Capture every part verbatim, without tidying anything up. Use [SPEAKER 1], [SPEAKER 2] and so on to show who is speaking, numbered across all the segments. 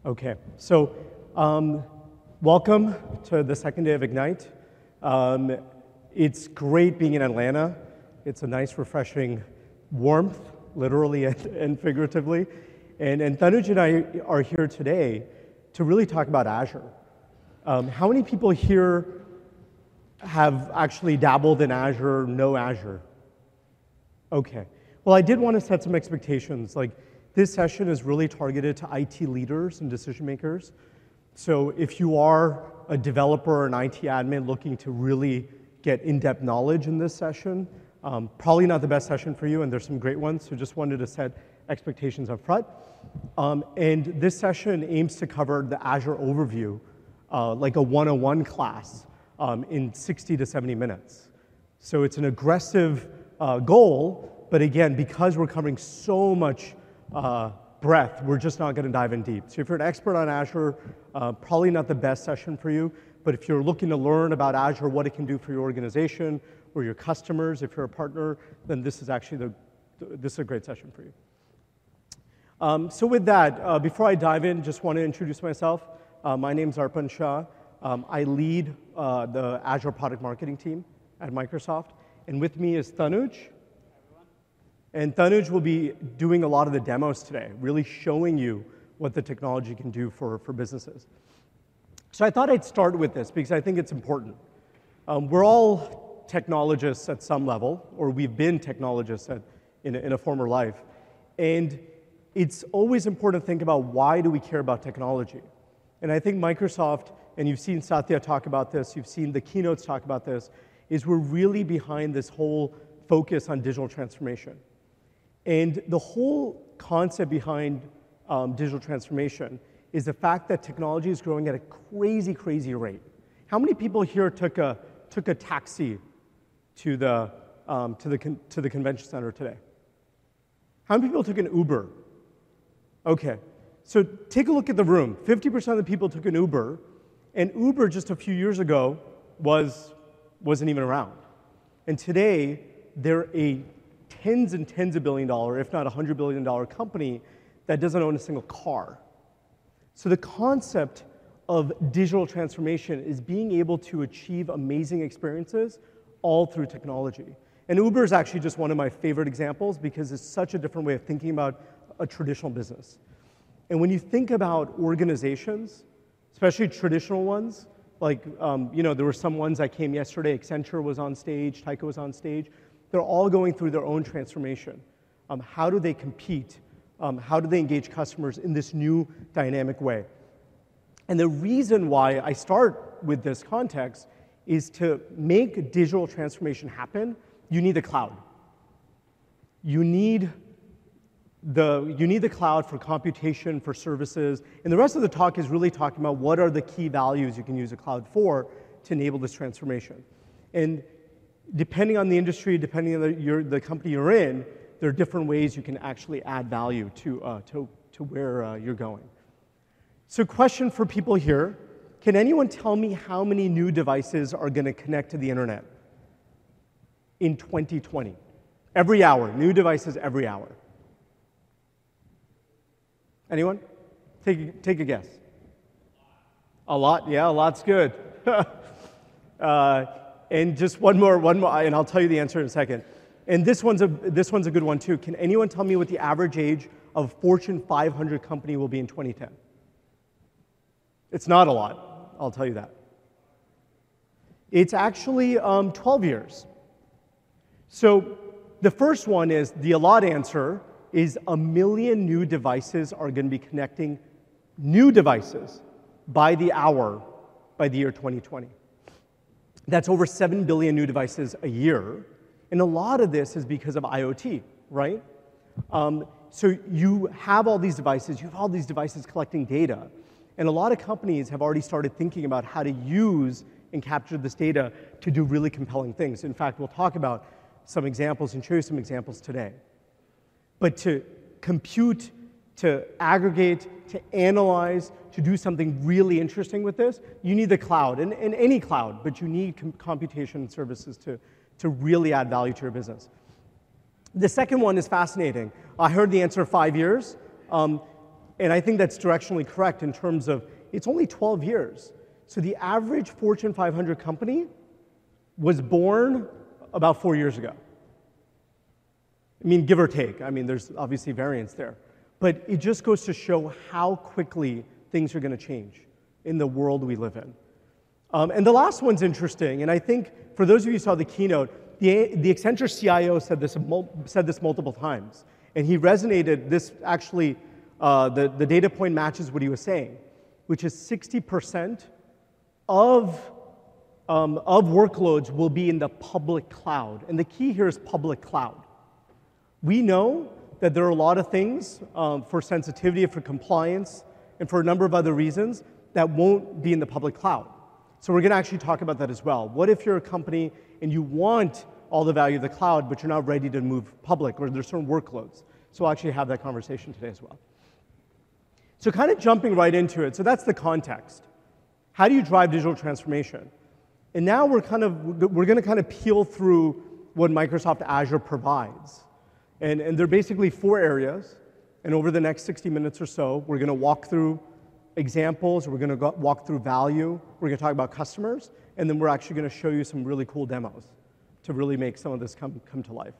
[SPEAKER 1] Okay, so um, welcome to the second day of Ignite. Um, it's great being in Atlanta. It's a nice, refreshing warmth, literally and, and figuratively. And, and Tanuj and I are here today to really talk about Azure. Um, how many people here have actually dabbled in Azure, know Azure? Okay. Well, I did want to set some expectations. Like, this session is really targeted to I T leaders and decision makers. So if you are a developer or an I T admin looking to really get in-depth knowledge in this session, um, probably not the best session for you, and there's some great ones, so just wanted to set expectations up front. Um, and this session aims to cover the Azure overview, uh, like a one oh one class, um, in sixty to seventy minutes. So it's an aggressive uh, goal, but again, because we're covering so much uh, breadth, we're just not gonna dive in deep. So if you're an expert on Azure, uh, probably not the best session for you, but if you're looking to learn about Azure, what it can do for your organization or your customers, if you're a partner, then this is actually the, this is a great session for you. Um, so with that, uh, before I dive in, just want to introduce myself. Uh, my name's Arpan Shah. Um, I lead uh, the Azure product marketing team at Microsoft, and with me is Tanuj. And Tanuj will be doing a lot of the demos today, really showing you what the technology can do for, for businesses. So I thought I'd start with this because I think it's important. Um, we're all technologists at some level, or we've been technologists at, in, a, in a former life. And it's always important to think about, why do we care about technology? And I think Microsoft, and you've seen Satya talk about this, you've seen the keynotes talk about this, is we're really behind this whole focus on digital transformation. And the whole concept behind um, digital transformation is the fact that technology is growing at a crazy, crazy rate. How many people here took a, took a taxi to the, um, to, the con to the convention center today? How many people took an Uber? Okay, so take a look at the room. fifty percent of the people took an Uber, and Uber just a few years ago was, wasn't even around. And today, they're a tens and tens of billion dollar, if not a hundred billion dollar company that doesn't own a single car. So the concept of digital transformation is being able to achieve amazing experiences all through technology. And Uber is actually just one of my favorite examples because it's such a different way of thinking about a traditional business. And when you think about organizations, especially traditional ones, like, um, you know, there were some ones that came yesterday, Accenture was on stage, Tyco was on stage, they're all going through their own transformation. Um, how do they compete? Um, how do they engage customers in this new dynamic way? And the reason why I start with this context is to make digital transformation happen, you need the cloud. You need the, you need the cloud for computation, for services, and the rest of the talk is really talking about what are the key values you can use a cloud for to enable this transformation. And depending on the industry, depending on the, your, the company you're in, there are different ways you can actually add value to, uh, to, to where uh, you're going. So question for people here, can anyone tell me how many new devices are going to connect to the internet in twenty twenty? Every hour, new devices every hour. Anyone? Take, take a guess. A lot, yeah, a lot's good. uh, And just one more, one more, and I'll tell you the answer in a second. And this one's a, this one's a good one too. Can anyone tell me what the average age of Fortune five hundred company will be in twenty ten? It's not a lot, I'll tell you that. It's actually um, twelve years. So the first one is, the a lot answer is a million new devices are going to be connecting, new devices, by the hour, by the year twenty twenty. That's over seven billion new devices a year. And a lot of this is because of IoT, right? Um, so you have all these devices, you have all these devices collecting data. And a lot of companies have already started thinking about how to use and capture this data to do really compelling things. In fact, we'll talk about some examples and show you some examples today. But to compute, to aggregate, to analyze, to do something really interesting with this, you need the cloud, and, and any cloud, but you need com computation services to, to really add value to your business. The second one is fascinating. I heard the answer five years. Um, And I think that's directionally correct in terms of it's only twelve years. So the average Fortune five hundred company was born about four years ago. I mean, give or take. I mean, there's obviously variance there. But it just goes to show how quickly things are going to change in the world we live in. Um, and the last one's interesting, and I think for those of you who saw the keynote, the, the Accenture C I O said this, said this multiple times, and he resonated, this actually, uh, the, the data point matches what he was saying, which is sixty percent of, um, of workloads will be in the public cloud. And the key here is public cloud. We know that there are a lot of things um, for sensitivity, for compliance, and for a number of other reasons that won't be in the public cloud. So we're going to actually talk about that as well. What if you're a company and you want all the value of the cloud, but you're not ready to move public, or there's certain workloads? So we'll actually have that conversation today as well. So kind of jumping right into it. So that's the context. How do you drive digital transformation? And now we're kind of we're going to kind of peel through what Microsoft Azure provides. And, and there are basically four areas. And over the next sixty minutes or so, we're going to walk through examples, we're going to walk through value, we're going to talk about customers, and then we're actually going to show you some really cool demos to really make some of this come, come to life.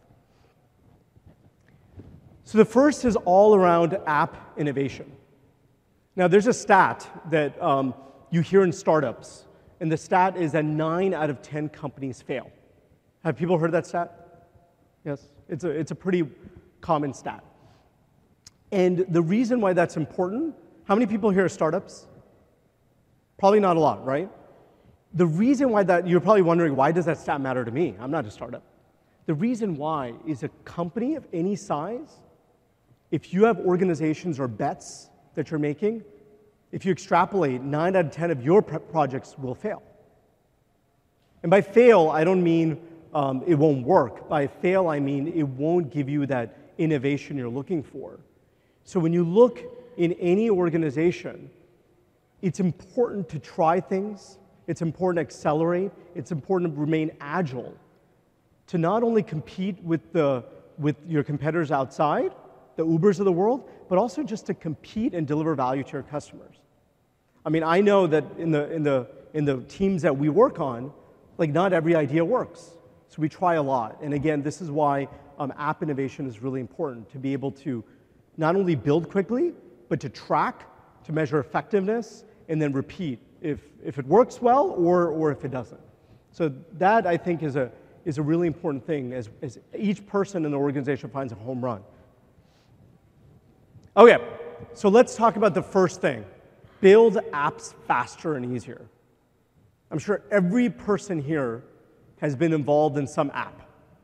[SPEAKER 1] So the first is all around app innovation. Now there's a stat that um, you hear in startups, and the stat is that nine out of ten companies fail. Have people heard that stat? Yes, it's a, it's a pretty common stat. And the reason why that's important, how many people here are startups? Probably not a lot, right? The reason why that, you're probably wondering, why does that stat matter to me? I'm not a startup. The reason why is a company of any size, if you have organizations or bets that you're making, if you extrapolate, nine out of ten of your projects will fail. And by fail, I don't mean um, it won't work. By fail, I mean it won't give you that innovation you're looking for. So when you look in any organization, it's important to try things, it's important to accelerate, it's important to remain agile, to not only compete with, the, with your competitors outside, the Ubers of the world, but also just to compete and deliver value to your customers. I mean, I know that in the, in the, in the teams that we work on, like not every idea works. So we try a lot. And again, this is why um, app innovation is really important, to be able to not only build quickly, but to track, to measure effectiveness, and then repeat if, if it works well or, or if it doesn't. So that, I think, is a, is a really important thing as, as each person in the organization finds a home run. Okay, so let's talk about the first thing. Build apps faster and easier. I'm sure every person here has been involved in some app.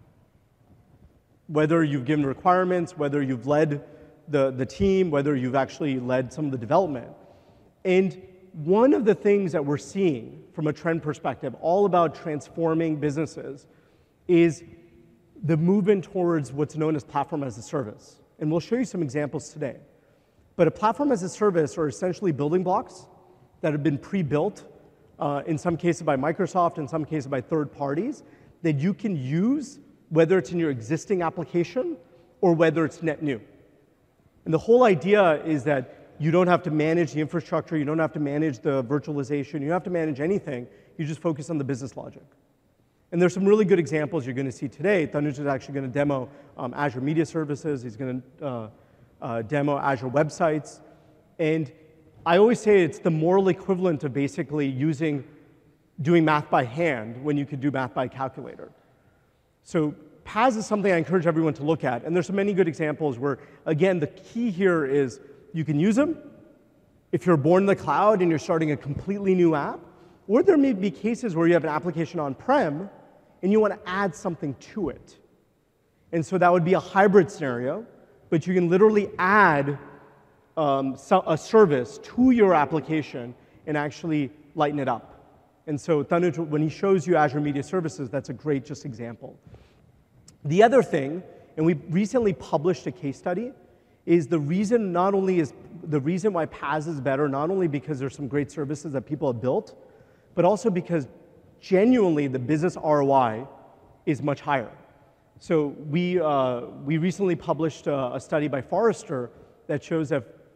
[SPEAKER 1] Whether you've given requirements, whether you've led the, the team, whether you've actually led some of the development. And one of the things that we're seeing from a trend perspective, all about transforming businesses, is the movement towards what's known as platform as a service. And we'll show you some examples today. But a platform as a service are essentially building blocks that have been pre-built, uh, in some cases by Microsoft, in some cases by third parties, that you can use whether it's in your existing application or whether it's net new. And the whole idea is that you don't have to manage the infrastructure, you don't have to manage the virtualization, you don't have to manage anything, you just focus on the business logic. And there's some really good examples you're going to see today. Tanuj is actually going to demo um, Azure Media Services, he's going to uh, uh, demo Azure Websites. And I always say it's the moral equivalent of basically using, doing math by hand when you could do math by calculator. So P A S is something I encourage everyone to look at, and there's so many good examples where, again, the key here is you can use them if you're born in the cloud and you're starting a completely new app, or there may be cases where you have an application on-prem and you want to add something to it. And so that would be a hybrid scenario, but you can literally add um, so a service to your application and actually lighten it up. And so Tanuj, when he shows you Azure Media Services, that's a great just example. The other thing, and we recently published a case study, is the reason not only is the reason why P A S is better, not only because there's some great services that people have built, but also because genuinely the business R O I is much higher. So we, uh, we recently published a, a study by Forrester that shows that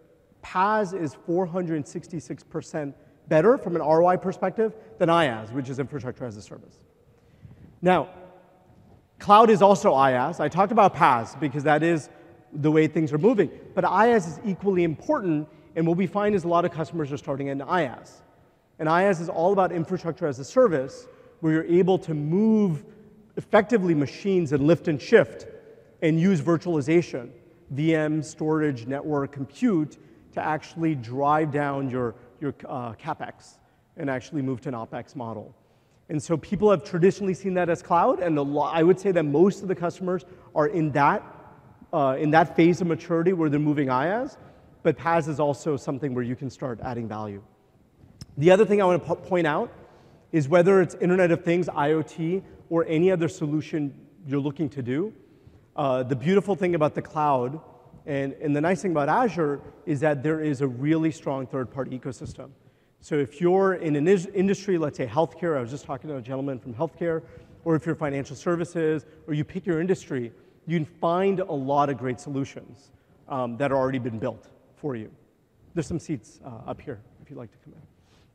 [SPEAKER 1] PaaS is four hundred sixty-six percent better from an R O I perspective than IaaS, which is infrastructure as a service. Now, cloud is also IaaS. I talked about PaaS because that is the way things are moving, but IaaS is equally important, and what we find is a lot of customers are starting in IaaS. And IaaS is all about infrastructure as a service, where you're able to move effectively machines and lift and shift and use virtualization, V M, storage, network, compute, to actually drive down your, your uh, CapEx and actually move to an OpEx model. And so people have traditionally seen that as cloud, and a lot, I would say that most of the customers are in that, uh, in that phase of maturity where they're moving IaaS, but PaaS is also something where you can start adding value. The other thing I want to po- point out is whether it's Internet of Things, IoT, or any other solution you're looking to do, uh, the beautiful thing about the cloud and, and the nice thing about Azure is that there is a really strong third-party ecosystem. So if you're in an is- industry, let's say healthcare, I was just talking to a gentleman from healthcare, or if you're financial services, or you pick your industry, you can find a lot of great solutions um, that are already been built for you. There's some seats uh, up here if you'd like to come in.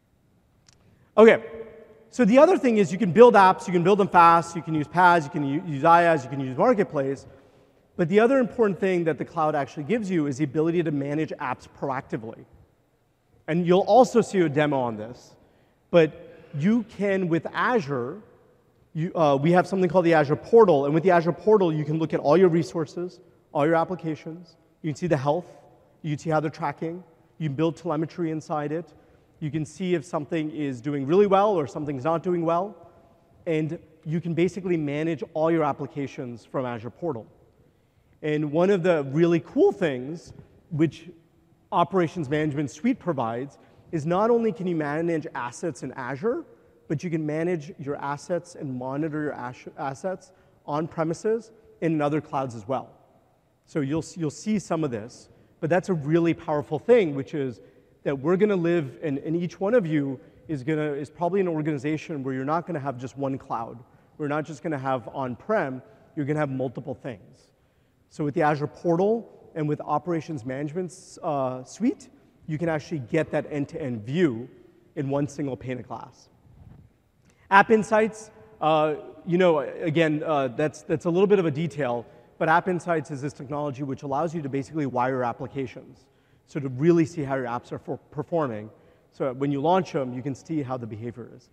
[SPEAKER 1] Okay, so the other thing is you can build apps, you can build them fast, you can use PaaS, you can u- use IaaS, you can use Marketplace, but the other important thing that the cloud actually gives you is the ability to manage apps proactively. And you'll also see a demo on this, but you can, with Azure, you, uh, we have something called the Azure Portal, and with the Azure Portal, you can look at all your resources, all your applications, you can see the health, you can see how they're tracking, you can build telemetry inside it, you can see if something is doing really well or something's not doing well, and you can basically manage all your applications from Azure Portal. And one of the really cool things which Operations Management Suite provides is not only can you manage assets in Azure, but you can manage your assets and monitor your assets on premises and in other clouds as well. So you'll, you'll see some of this, but that's a really powerful thing, which is that we're going to live, and, and each one of you is going to is probably an organization where you're not going to have just one cloud. We're not just going to have on-prem. You're going to have multiple things. So with the Azure Portal and with Operations Management uh, Suite, you can actually get that end-to-end view in one single pane of glass. App Insights, uh, you know, again, uh, that's that's a little bit of a detail, but App Insights is this technology which allows you to basically wire applications. So to really see how your apps are for performing. So when you launch them, you can see how the behavior is.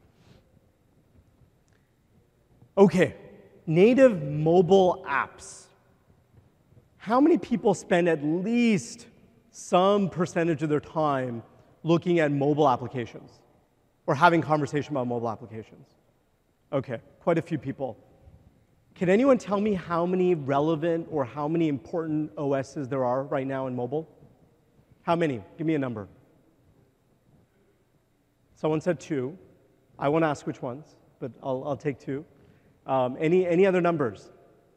[SPEAKER 1] Okay, native mobile apps. How many people spend at least some percentage of their time looking at mobile applications or having conversation about mobile applications? Okay, quite a few people. Can anyone tell me how many relevant or how many important O Ss there are right now in mobile? How many? Give me a number. Someone said two. I won't ask which ones, but I'll, I'll take two. Um, any, any other numbers?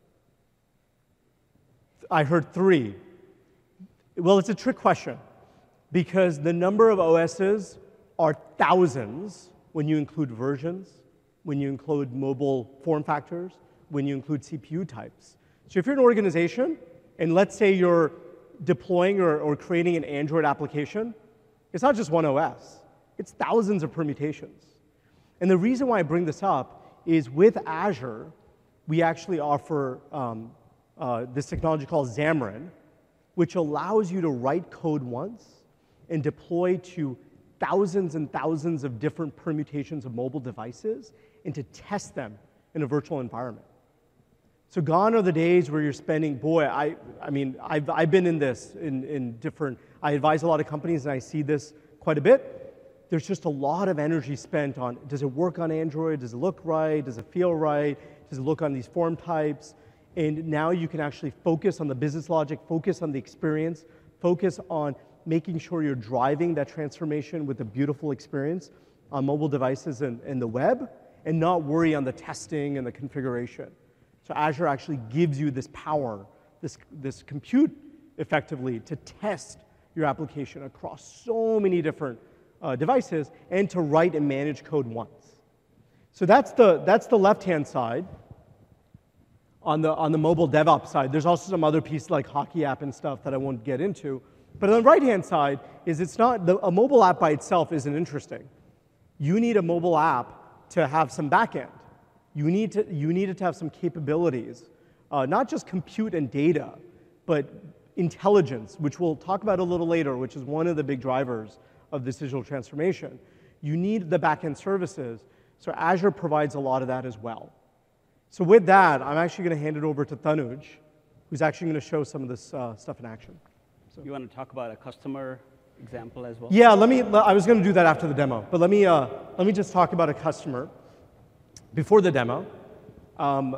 [SPEAKER 1] I heard three. Well, it's a trick question because the number of O Ss are thousands when you include versions, when you include mobile form factors, when you include C P U types. So if you're an organization, and let's say you're deploying or, or creating an Android application, it's not just one O S. It's thousands of permutations. And the reason why I bring this up is with Azure, we actually offer um, uh, this technology called Xamarin, which allows you to write code once and deploy to thousands and thousands of different permutations of mobile devices and to test them in a virtual environment. So gone are the days where you're spending, boy, I, I mean, I've, I've been in this in, in different, I advise a lot of companies and I see this quite a bit. There's just a lot of energy spent on, does it work on Android? Does it look right? Does it feel right? Does it look on these form types? And now you can actually focus on the business logic, focus on the experience, focus on making sure you're driving that transformation with a beautiful experience on mobile devices and, and the web, and not worry on the testing and the configuration. So Azure actually gives you this power, this, this compute effectively to test your application across so many different uh, devices and to write and manage code once. So that's the, that's the left-hand side. On the, on the mobile DevOps side, there's also some other pieces like Hockey App and stuff that I won't get into. But on the right-hand side is it's not, the, a mobile app by itself isn't interesting. You need a mobile app to have some backend. You need, to, you need it to have some capabilities, uh, not just compute and data, but intelligence, which we'll talk about a little later, which is one of the big drivers of this digital transformation. You need the backend services, so Azure provides a lot of that as well. So with that, I'm actually going to hand it over to Tanuj, who's actually going to show some of this uh, stuff in action.
[SPEAKER 2] So you want to talk about a customer example as well?
[SPEAKER 1] Yeah, let me. I was going to do that after the demo, but let me uh, let me just talk about a customer before the demo. Um,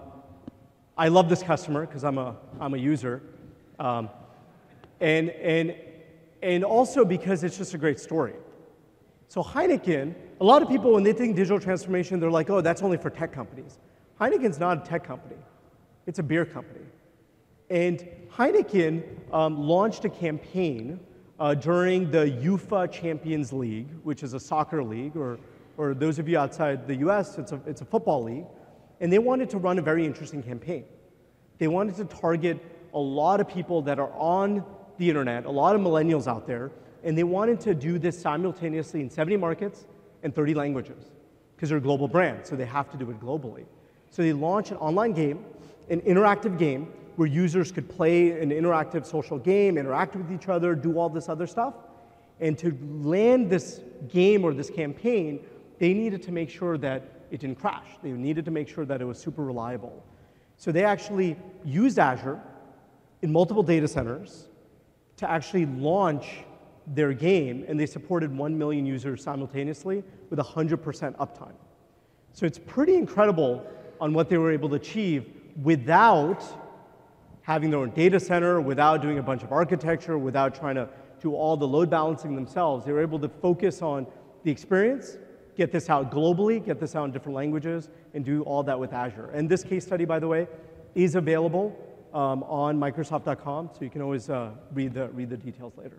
[SPEAKER 1] I love this customer because I'm a I'm a user, um, and and and also because it's just a great story. So Heineken, a lot of people when they think digital transformation, they're like, oh, that's only for tech companies. Heineken's not a tech company; it's a beer company. And Heineken um, launched a campaign uh, during the UEFA Champions League, which is a soccer league, or, or those of you outside the U S, it's a, it's a football league. And they wanted to run a very interesting campaign. They wanted to target a lot of people that are on the internet, a lot of millennials out there, and they wanted to do this simultaneously in seventy markets and thirty languages, because they're a global brand, so they have to do it globally. So they launched an online game, an interactive game, where users could play an interactive social game, interact with each other, do all this other stuff. And to land this game or this campaign, they needed to make sure that it didn't crash. They needed to make sure that it was super reliable. So they actually used Azure in multiple data centers to actually launch their game, and they supported one million users simultaneously with one hundred percent uptime. So it's pretty incredible on what they were able to achieve without having their own data center, without doing a bunch of architecture, without trying to do all the load balancing themselves. They were able to focus on the experience, get this out globally, get this out in different languages, and do all that with Azure. And this case study, by the way, is available um, on Microsoft dot com, so you can always uh, read, the, read the details later.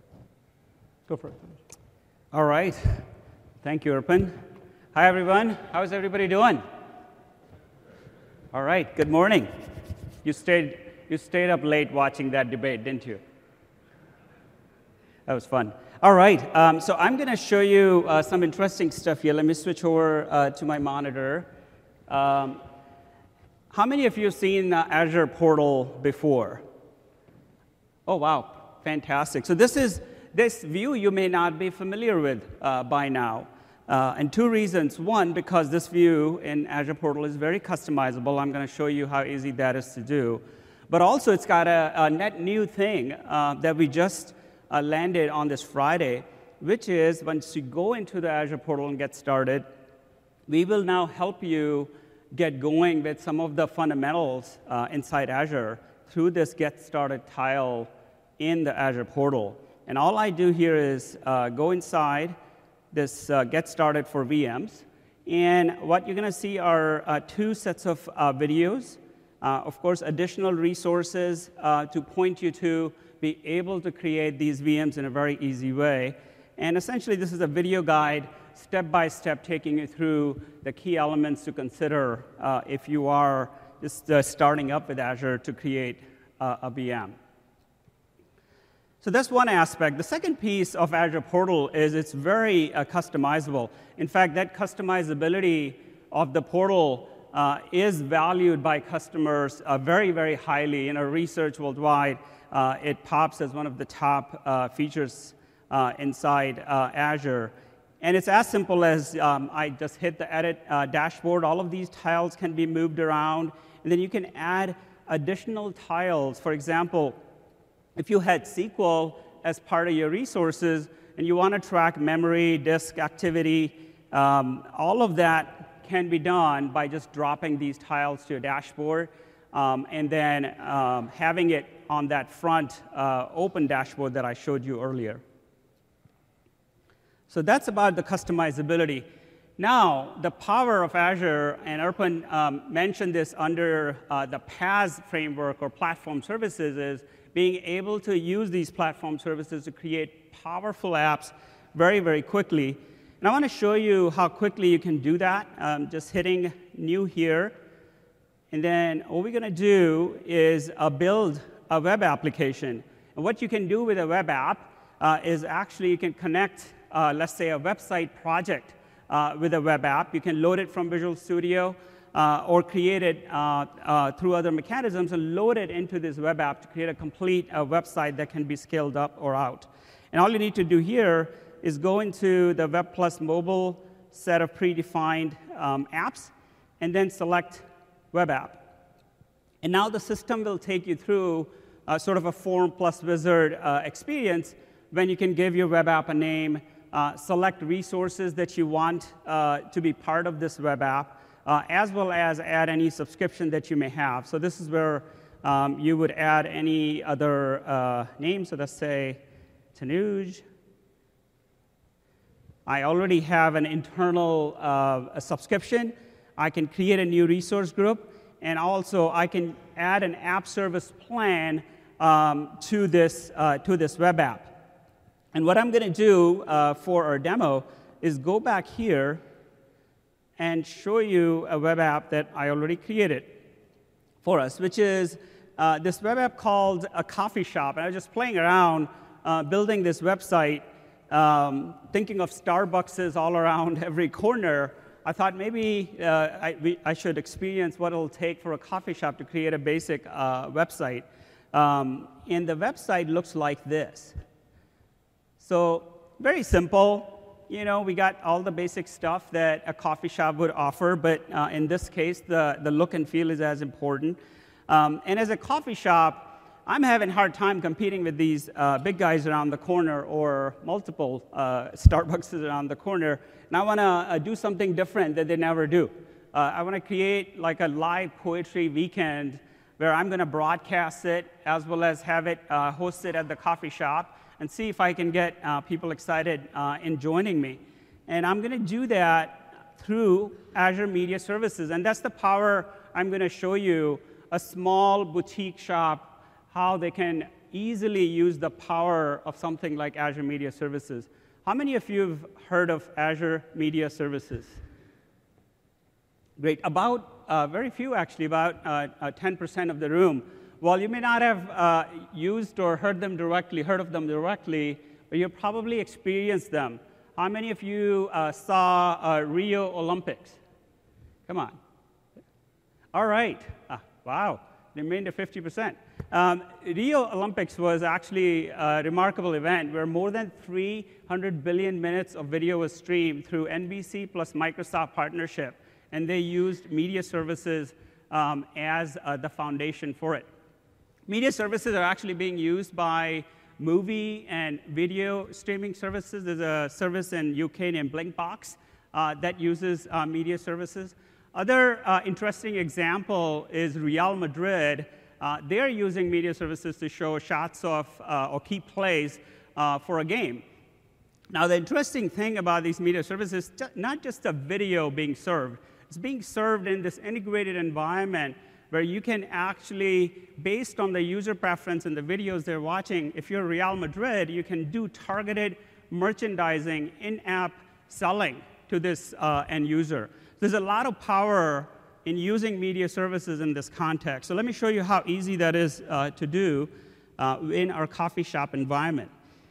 [SPEAKER 1] Go for it.
[SPEAKER 2] All right. Thank you, Erpin. Hi, everyone. How's everybody doing? All right. Good morning. You stayed You stayed up late watching that debate, didn't you? That was fun. All right, um, so I'm going to show you uh, some interesting stuff here. Let me switch over uh, to my monitor. Um, how many of you have seen uh, Azure Portal before? Oh, wow, fantastic. So this is this view you may not be familiar with uh, by now. Uh, and two reasons. One, because this view in Azure Portal is very customizable. I'm going to show you how easy that is to do. But also, it's got a, a net new thing uh, that we just uh, landed on this Friday, which is once you go into the Azure portal and get started, we will now help you get going with some of the fundamentals uh, inside Azure through this Get Started tile in the Azure portal. And all I do here is uh, go inside this uh, Get Started for V Ms. And what you're going to see are uh, two sets of uh, videos. Uh, of course, additional resources uh, to point you to be able to create these V Ms in a very easy way. And essentially, this is a video guide, step by step, taking you through the key elements to consider uh, if you are just uh, starting up with Azure to create uh, a V M. So that's one aspect. The second piece of Azure Portal is it's very uh, customizable. In fact, that customizability of the portal Uh, is valued by customers uh, very, very highly. In our research worldwide, uh, it pops as one of the top uh, features uh, inside uh, Azure. And it's as simple as um, I just hit the edit uh, dashboard. All of these tiles can be moved around. And then you can add additional tiles. For example, if you had S Q L as part of your resources and you want to track memory, disk activity, um, all of that can be done by just dropping these tiles to a dashboard um, and then um, having it on that front uh, open dashboard that I showed you earlier. So that's about the customizability. Now, the power of Azure, and Erpin um, mentioned this under uh, the PaaS framework or platform services, is being able to use these platform services to create powerful apps very, very quickly. And I want to show you how quickly you can do that, um, just hitting new here. And then what we're going to do is uh, build a web application. And what you can do with a web app, uh, is actually you can connect, uh, let's say, a website project uh, with a web app. You can load it from Visual Studio uh, or create it uh, uh, through other mechanisms and load it into this web app to create a complete uh, website that can be scaled up or out. And all you need to do here is go into the Web Plus Mobile set of predefined um, apps and then select Web App. And now the system will take you through uh, sort of a form plus wizard uh, experience when you can give your web app a name, uh, select resources that you want uh, to be part of this web app, uh, as well as add any subscription that you may have. So this is where um, you would add any other uh, name. So let's say Tanuj. I already have an internal uh, a subscription. I can create a new resource group. And also, I can add an app service plan um, to, this, uh, to this web app. And what I'm going to do uh, for our demo is go back here and show you a web app that I already created for us, which is uh, this web app called a coffee shop. And I was just playing around uh, building this website, um, thinking of Starbucks all around every corner. I thought maybe uh, I, we, I should experience what it'll take for a coffee shop to create a basic uh, website. Um, and the website looks like this. So very simple. You know, we got all the basic stuff that a coffee shop would offer, but uh, in this case, the, the look and feel is as important. Um, and as a coffee shop, I'm having a hard time competing with these uh, big guys around the corner or multiple uh, Starbucks around the corner. And I want to uh, do something different that they never do. Uh, I want to create like a live poetry weekend where I'm going to broadcast it as well as have it uh, hosted at the coffee shop and see if I can get uh, people excited uh, in joining me. And I'm going to do that through Azure Media Services. And that's the power I'm going to show you, a small boutique shop, how they can easily use the power of something like Azure Media Services. How many of you have heard of Azure Media Services? Great. About, uh, very few actually, about uh, uh, ten percent of the room. While you may not have uh, used or heard them directly, heard of them directly, but you probably experienced them. How many of you uh, saw uh, Rio Olympics? Come on. All right. Ah, wow. They remained at fifty percent. Um, Rio Olympics was actually a remarkable event where more than three hundred billion minutes of video was streamed through N B C plus Microsoft partnership, and they used media services um, as uh, the foundation for it. Media services are actually being used by movie and video streaming services. There's a service in U K named Blinkbox uh, that uses uh, media services. Other uh, interesting example is Real Madrid. Uh, they're using media services to show shots of uh, or key plays uh, for a game. Now, the interesting thing about these media services is not just the video being served. It's being served in this integrated environment where you can actually, based on the user preference and the videos they're watching, if you're Real Madrid, you can do targeted merchandising, in-app selling to this uh, end user. There's a lot of power in using media services in this context. So let me show you how easy that is uh, to do uh, in our coffee shop environment.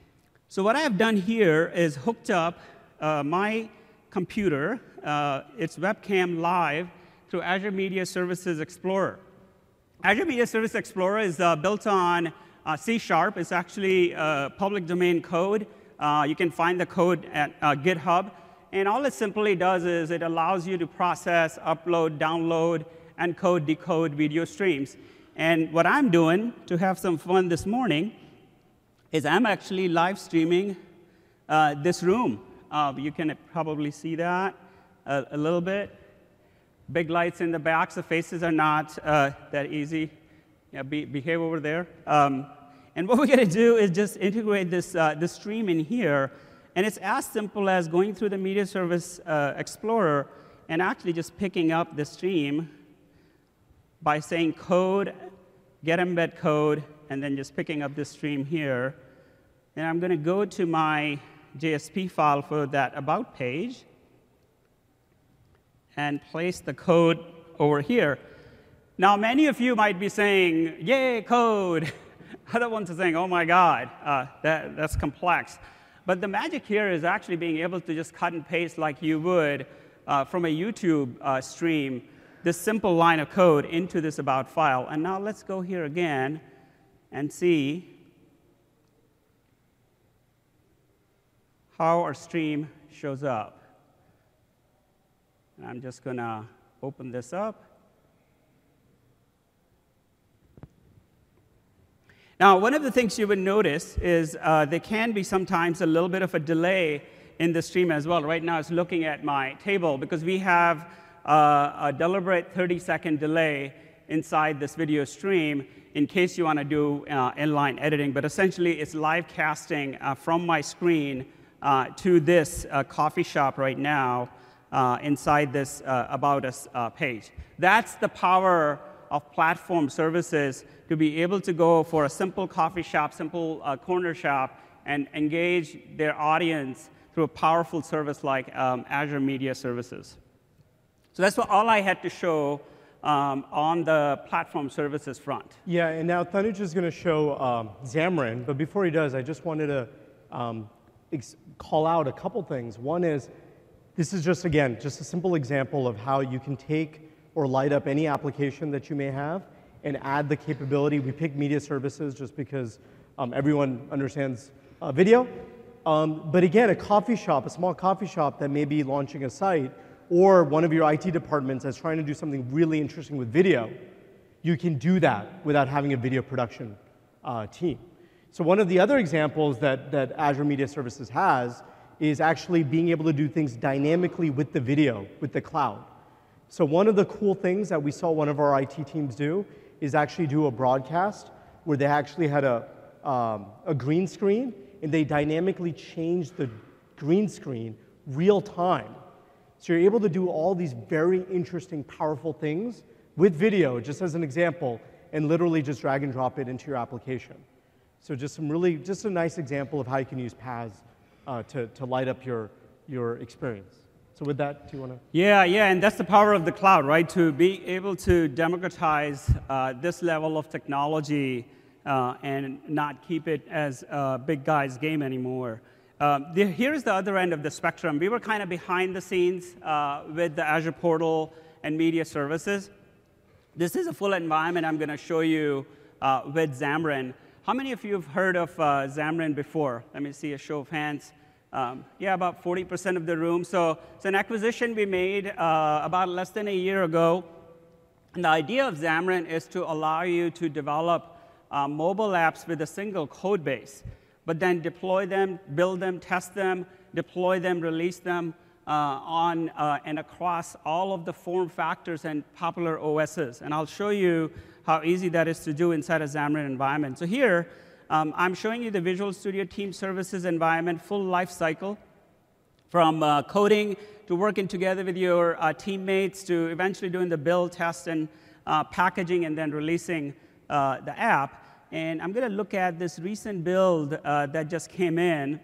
[SPEAKER 2] So what I have done here is hooked up uh, my computer, uh, its webcam live, through Azure Media Services Explorer. Azure Media Services Explorer is uh, built on uh, C Sharp. It's actually uh, public domain code. Uh, you can find the code at uh, GitHub. And all it simply does is it allows you to process, upload, download, encode, decode video streams. And what I'm doing to have some fun this morning is I'm actually live streaming uh, this room. Uh, you can probably see that a, a little bit. Big lights in the back, so faces are not uh, that easy. Yeah, be, behave over there. Um, and what we're going to do is just integrate this, uh, this stream in here. And it's as simple as going through the Media Service uh, Explorer and actually just picking up the stream by saying code, get embed code, and then just picking up this stream here. And I'm going to go to my J S P file for that About page and place the code over here. Now, many of you might be saying, yay, code. Other ones are saying, oh my God, uh, that, that's complex. But the magic here is actually being able to just cut and paste like you would uh, from a YouTube uh, stream, this simple line of code into this about file. And now let's go here again and see how our stream shows up. And I'm just going to open this up. Now, one of the things you would notice is uh, there can be sometimes a little bit of a delay in the stream as well. Right now, it's looking at my table because we have uh, a deliberate thirty second delay inside this video stream in case you want to do uh, inline editing. But essentially, it's live casting uh, from my screen uh, to this uh, coffee shop right now uh, inside this uh, About Us uh, page. That's the power of platform services, to be able to go for a simple coffee shop, simple uh, corner shop, and engage their audience through a powerful service like um, Azure Media Services. So that's what all I had to show um, on the platform services front.
[SPEAKER 1] Yeah, and now Tanuj is going to show um, Xamarin, but before he does, I just wanted to um, call out a couple things. One is, this is just, again, just a simple example of how you can take or light up any application that you may have and add the capability. We picked media services just because um, everyone understands uh, video. Um, but again, a coffee shop, a small coffee shop that may be launching a site, or one of your I T departments that's trying to do something really interesting with video, you can do that without having a video production uh, team. So one of the other examples that, that Azure Media Services has is actually being able to do things dynamically with the video, with the cloud. So one of the cool things that we saw one of our I T teams do is actually do a broadcast where they actually had a, um, a green screen, and they dynamically changed the green screen real time. So you're able to do all these very interesting, powerful things with video, just as an example, and literally just drag and drop it into your application. So just some really, just a nice example of how you can use P A S uh, to, to light up your, your experience. So with that, do you want to?
[SPEAKER 2] Yeah, yeah, and that's the power of the cloud, right? To be able to democratize uh, this level of technology uh, and not keep it as a big guy's game anymore. Um, the, here's the other end of the spectrum. We were kind of behind the scenes uh, with the Azure Portal and Media Services. This is a full environment I'm going to show you uh, with Xamarin. How many of you have heard of uh, Xamarin before? Let me see a show of hands. Um, yeah, about forty percent of the room. So it's an acquisition we made uh, about less than a year ago. And the idea of Xamarin is to allow you to develop uh, mobile apps with a single code base, but then deploy them, build them, test them, deploy them, release them uh, on uh, and across all of the form factors and popular O Ss. And I'll show you how easy that is to do inside a Xamarin environment. So here, Um, I'm showing you the Visual Studio Team Services environment, full life cycle, from uh, coding to working together with your uh, teammates to eventually doing the build, test, and uh, packaging, and then releasing uh, the app. And I'm going to look at this recent build uh, that just came in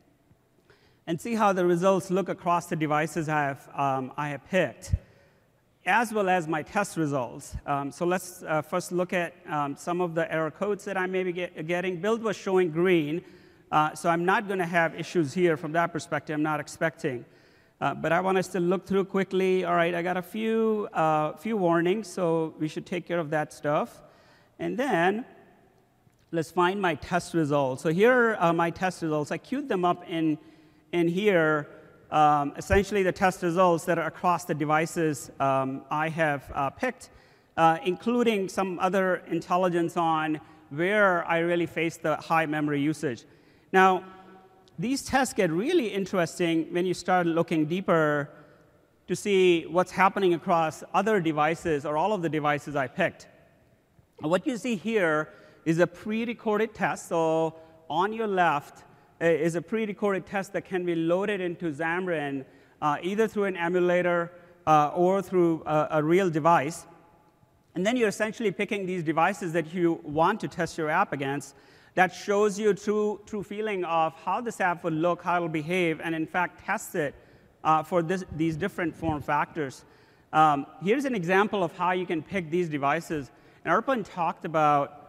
[SPEAKER 2] and see how the results look across the devices I have, um, I have picked, as well as my test results. Um, so let's uh, first look at um, some of the error codes that I may be get, getting. Build was showing green, uh, so I'm not going to have issues here from that perspective. I'm not expecting. Uh, but I want us to look through quickly. All right, I got a few, uh, few warnings, so we should take care of that stuff. And then let's find my test results. So here are my test results. I queued them up in, in here. Um, essentially, the test results that are across the devices um, I have uh, picked, uh, including some other intelligence on where I really face the high memory usage. Now, these tests get really interesting when you start looking deeper to see what's happening across other devices or all of the devices I picked. What you see here is a pre-recorded test. So on your left is a pre-recorded test that can be loaded into Xamarin uh, either through an emulator uh, or through a, a real device. And then you're essentially picking these devices that you want to test your app against. That shows you a true, true feeling of how this app would look, how it will behave, and in fact test it uh, for this, these different form factors. Um, here's an example of how you can pick these devices. And Arpan talked about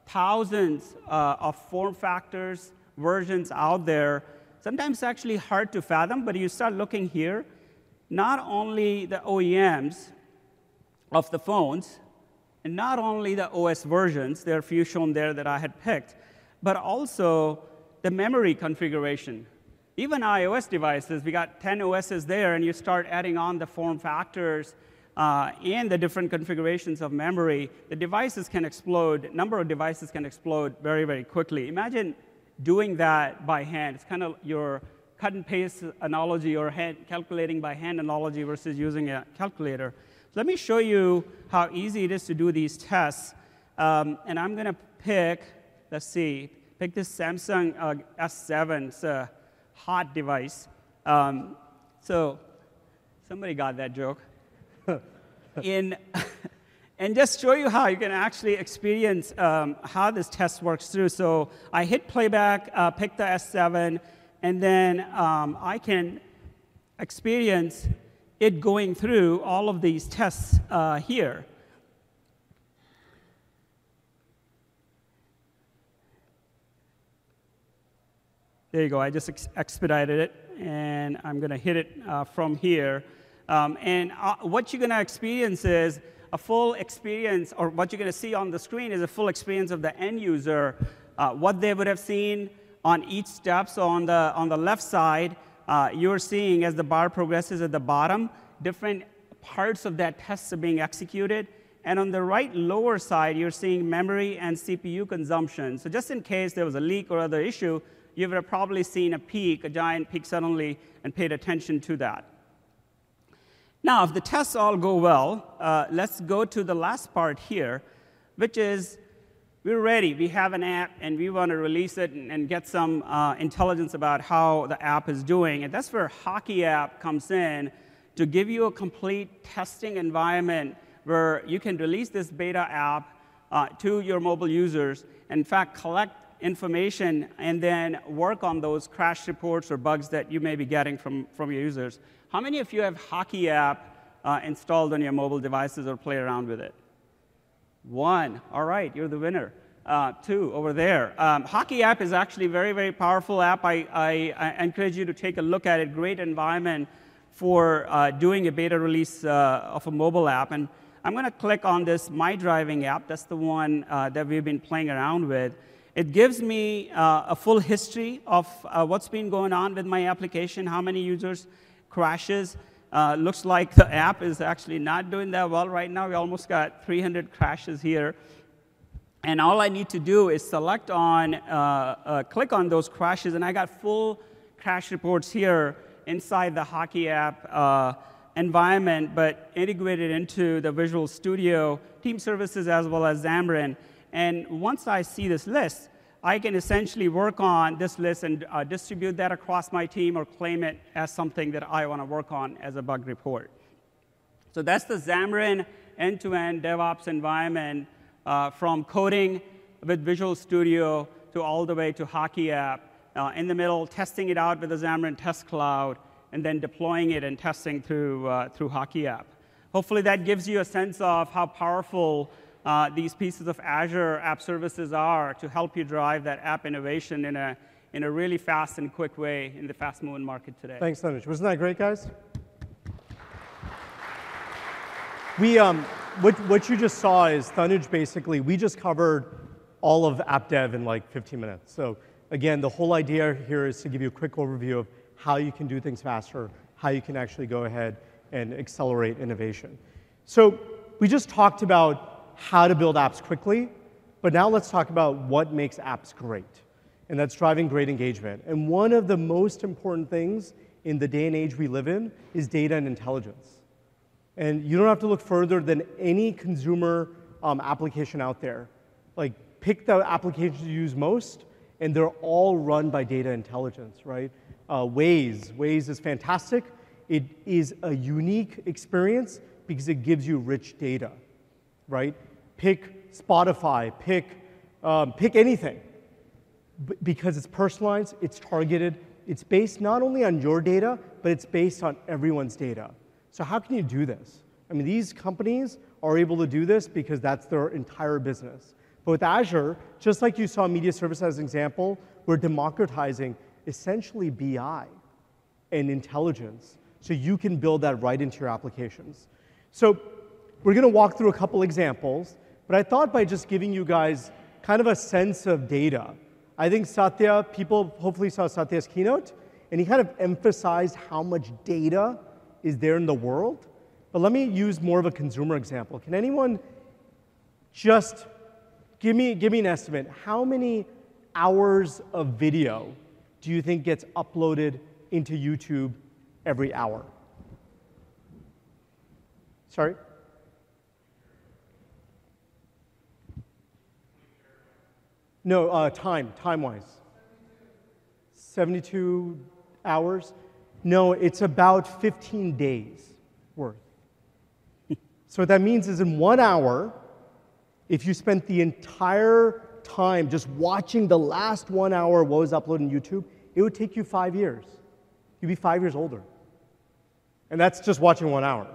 [SPEAKER 2] thousands uh, of form factors, versions out there. Sometimes it's actually hard to fathom, but you start looking here, not only the O E Ms of the phones, and not only the O S versions, there are a few shown there that I had picked, but also the memory configuration. Even iOS devices, we got ten O Ss there, and you start adding on the form factors uh, and the different configurations of memory, the devices can explode, number of devices can explode very, very quickly. Imagine doing that by hand. It's kind of your cut and paste analogy or hand, calculating by hand analogy versus using a calculator. So let me show you how easy it is to do these tests. Um, and I'm going to pick, let's see, pick this Samsung uh, S seven. It's a hot device. Um, so somebody got that joke. In, and just show you how you can actually experience um, how this test works through. So I hit playback, uh, pick the S seven, and then um, I can experience it going through all of these tests uh, here. There you go. I just ex expedited it, and I'm going to hit it uh, from here. Um, and uh, what you're going to experience is a full experience, or what you're going to see on the screen is a full experience of the end user, uh, what they would have seen on each step. So on the, on the left side, uh, you're seeing as the bar progresses at the bottom, different parts of that test are being executed. And on the right lower side, you're seeing memory and C P U consumption. So just in case there was a leak or other issue, you would have probably seen a peak, a giant peak suddenly, and paid attention to that. Now, if the tests all go well, uh, let's go to the last part here, which is we're ready. We have an app, and we want to release it and, and get some uh, intelligence about how the app is doing. And that's where HockeyApp comes in to give you a complete testing environment where you can release this beta app uh, to your mobile users, and in fact, collect information and then work on those crash reports or bugs that you may be getting from, from your users. How many of you have HockeyApp uh, installed on your mobile devices or play around with it? One. All right, you're the winner. Uh, two over there. Um, HockeyApp is actually a very, very powerful app. I, I, I encourage you to take a look at it. Great environment for uh, doing a beta release uh, of a mobile app. And I'm going to click on this My Driving app. That's the one uh, that we've been playing around with. It gives me uh, a full history of uh, what's been going on with my application, how many users crashes. Uh, looks like the app is actually not doing that well right now. We almost got three hundred crashes here. And all I need to do is select on, uh, uh, click on those crashes, and I got full crash reports here inside the HockeyApp uh, environment, but integrated into the Visual Studio team services as well as Xamarin. And once I see this list, I can essentially work on this list and uh, distribute that across my team or claim it as something that I want to work on as a bug report. So that's the Xamarin end-to-end DevOps environment uh, from coding with Visual Studio to all the way to HockeyApp. Uh, in the middle, testing it out with the Xamarin Test Cloud, and then deploying it and testing through, uh, through HockeyApp. Hopefully that gives you a sense of how powerful Uh, these pieces of Azure App Services are to help you drive that app innovation in a, in a really fast and quick way in the fast-moving market today.
[SPEAKER 1] Thanks, Tanuj. Wasn't that great, guys? We, um, what, what you just saw is Tanuj basically, we just covered all of app dev in like fifteen minutes. So again, the whole idea here is to give you a quick overview of how you can do things faster, how you can actually go ahead and accelerate innovation. So we just talked about how to build apps quickly, but now let's talk about what makes apps great, and that's driving great engagement. And one of the most important things in the day and age we live in is data and intelligence. And you don't have to look further than any consumer um, application out there. Like, pick the applications you use most, and they're all run by data intelligence, right? Uh, Waze, Waze is fantastic. It is a unique experience because it gives you rich data, right? Pick Spotify, pick, um, pick anything. B because it's personalized, it's targeted, it's based not only on your data, but it's based on everyone's data. So how can you do this? I mean, these companies are able to do this because that's their entire business. But with Azure, just like you saw media service as an example, we're democratizing essentially B I and intelligence so you can build that right into your applications. So we're going to walk through a couple examples, but I thought by just giving you guys kind of a sense of data, I think Satya, people hopefully saw Satya's keynote, and he kind of emphasized how much data is there in the world. But let me use more of a consumer example. Can anyone just give me, give me an estimate? How many hours of video do you think gets uploaded into YouTube every hour? Sorry? No, uh, time, time-wise. seventy-two hours? No, it's about fifteen days worth. So what that means is in one hour, if you spent the entire time just watching the last one hour of what was uploaded on YouTube, it would take you five years. You'd be five years older. And that's just watching one hour.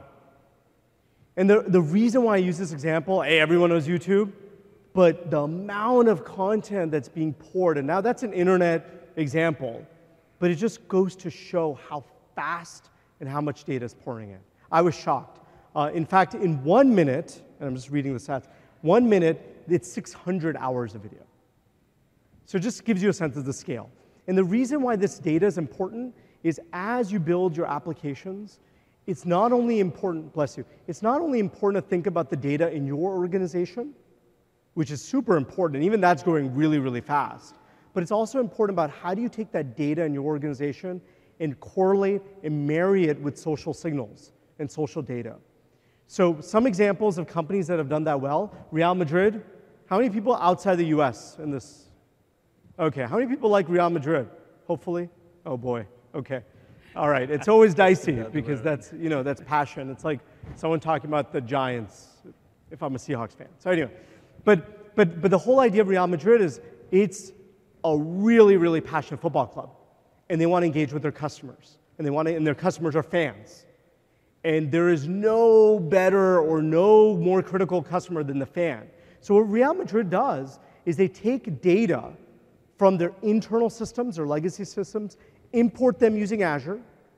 [SPEAKER 1] And the, the reason why I use this example, hey, everyone knows YouTube, but the amount of content that's being poured, and now that's an internet example, but it just goes to show how fast and how much data is pouring in. I was shocked. Uh, in fact, in one minute, and I'm just reading the stats, one minute, it's six hundred hours of video. So it just gives you a sense of the scale. And the reason why this data is important is as you build your applications, it's not only important, bless you, it's not only important to think about the data in your organization, which is super important, and even that's going really, really fast, but it's also important about how do you take that data in your organization and correlate and marry it with social signals and social data. So some examples of companies that have done that well, Real Madrid. How many people outside the U S in this? Okay, how many people like Real Madrid? Hopefully? Oh boy, okay. All right, it's always dicey because that's, you know, that's passion. It's like someone talking about the Giants if I'm a Seahawks fan. So anyway, but, but, but the whole idea of Real Madrid is it's a really, really passionate football club, and they want to engage with their customers, and they want to, and their customers are fans. And there is no better or no more critical customer than the fan. So what Real Madrid does is they take data from their internal systems or legacy systems, import them using Azure.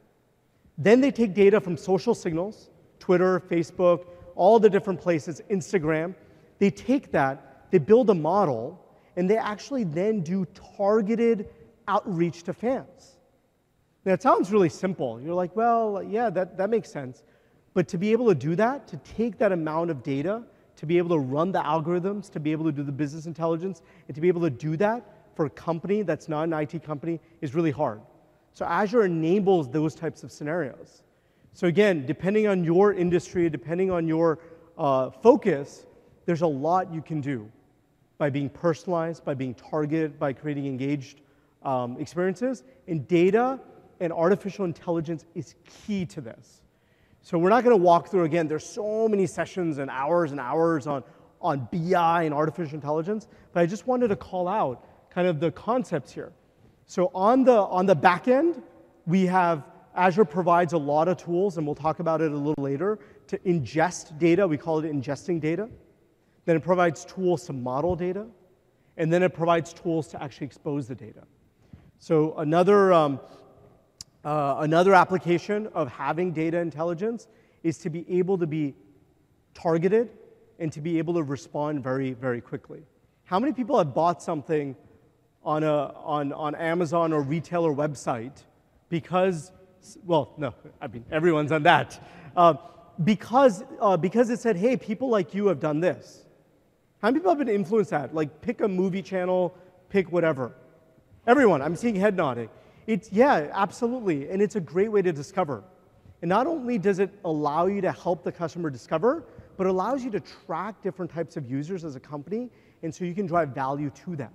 [SPEAKER 1] Then they take data from social signals, Twitter, Facebook, all the different places, Instagram. They take that, they build a model, and they actually then do targeted outreach to fans. Now, it sounds really simple. You're like, well, yeah, that, that makes sense. But to be able to do that, to take that amount of data, to be able to run the algorithms, to be able to do the business intelligence, and to be able to do that for a company that's not an I T company is really hard. So Azure enables those types of scenarios. So again, depending on your industry, depending on your uh, focus, there's a lot you can do by being personalized, by being targeted, by creating engaged um, experiences. And data and artificial intelligence is key to this. So we're not going to walk through, again, there's so many sessions and hours and hours on, on B I and artificial intelligence, but I just wanted to call out kind of the concepts here. So on the, on the back end, we have Azure provides a lot of tools, and we'll talk about it a little later, to ingest data. We call it ingesting data. Then it provides tools to model data, and then it provides tools to actually expose the data. So another, um, uh, another application of having data intelligence is to be able to be targeted and to be able to respond very, very quickly. How many people have bought something on, a, on, on Amazon or retailer website because, well, no, I mean, everyone's done that. Uh, because, uh, because it said, hey, people like you have done this. How many people have been influenced that? Like, pick a movie channel, pick whatever. Everyone, I'm seeing head nodding. It's, yeah, absolutely, and it's a great way to discover. And not only does it allow you to help the customer discover, but it allows you to track different types of users as a company, and so you can drive value to them.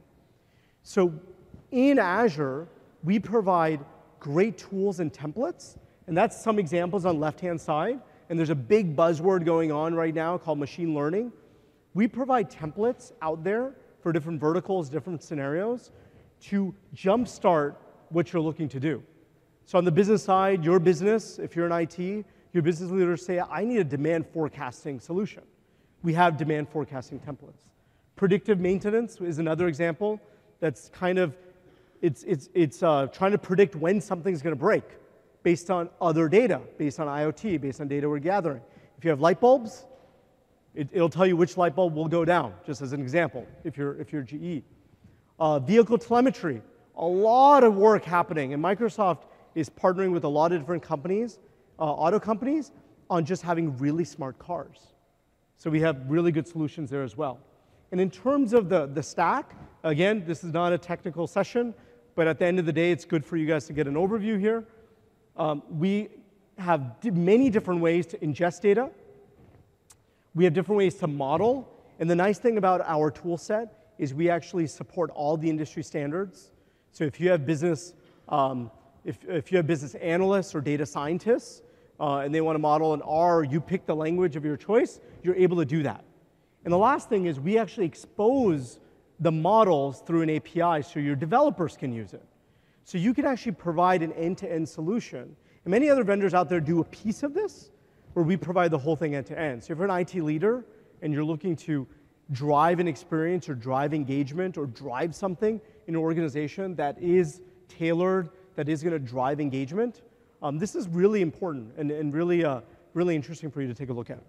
[SPEAKER 1] So in Azure, we provide great tools and templates, and that's some examples on the left-hand side, and there's a big buzzword going on right now called machine learning. We provide templates out there for different verticals, different scenarios, to jumpstart what you're looking to do. So on the business side, your business, if you're in I T, your business leaders say, I need a demand forecasting solution. We have demand forecasting templates. Predictive maintenance is another example that's kind of, it's, it's, it's uh, trying to predict when something's going to break based on other data, based on IoT, based on data we're gathering. If you have light bulbs, it, it'll tell you which light bulb will go down, just as an example, if you're, if you're G E. Uh, vehicle telemetry, a lot of work happening, and Microsoft is partnering with a lot of different companies, uh, auto companies, on just having really smart cars. So we have really good solutions there as well. And in terms of the, the stack, again, this is not a technical session, but at the end of the day, it's good for you guys to get an overview here. Um, we have many different ways to ingest data. We have different ways to model. And the nice thing about our tool set is we actually support all the industry standards. So if you have business, um, if, if you have business analysts or data scientists, uh, and they want to model in R, you pick the language of your choice, you're able to do that. And the last thing is we actually expose the models through an A P I so your developers can use it. So you can actually provide an end-to-end solution. And many other vendors out there do a piece of this, where we provide the whole thing end-to-end. So if you're an I T leader and you're looking to drive an experience or drive engagement or drive something in an organization that is tailored, that is going to drive engagement, um, this is really important and, and really, uh, really interesting for you to take a look at.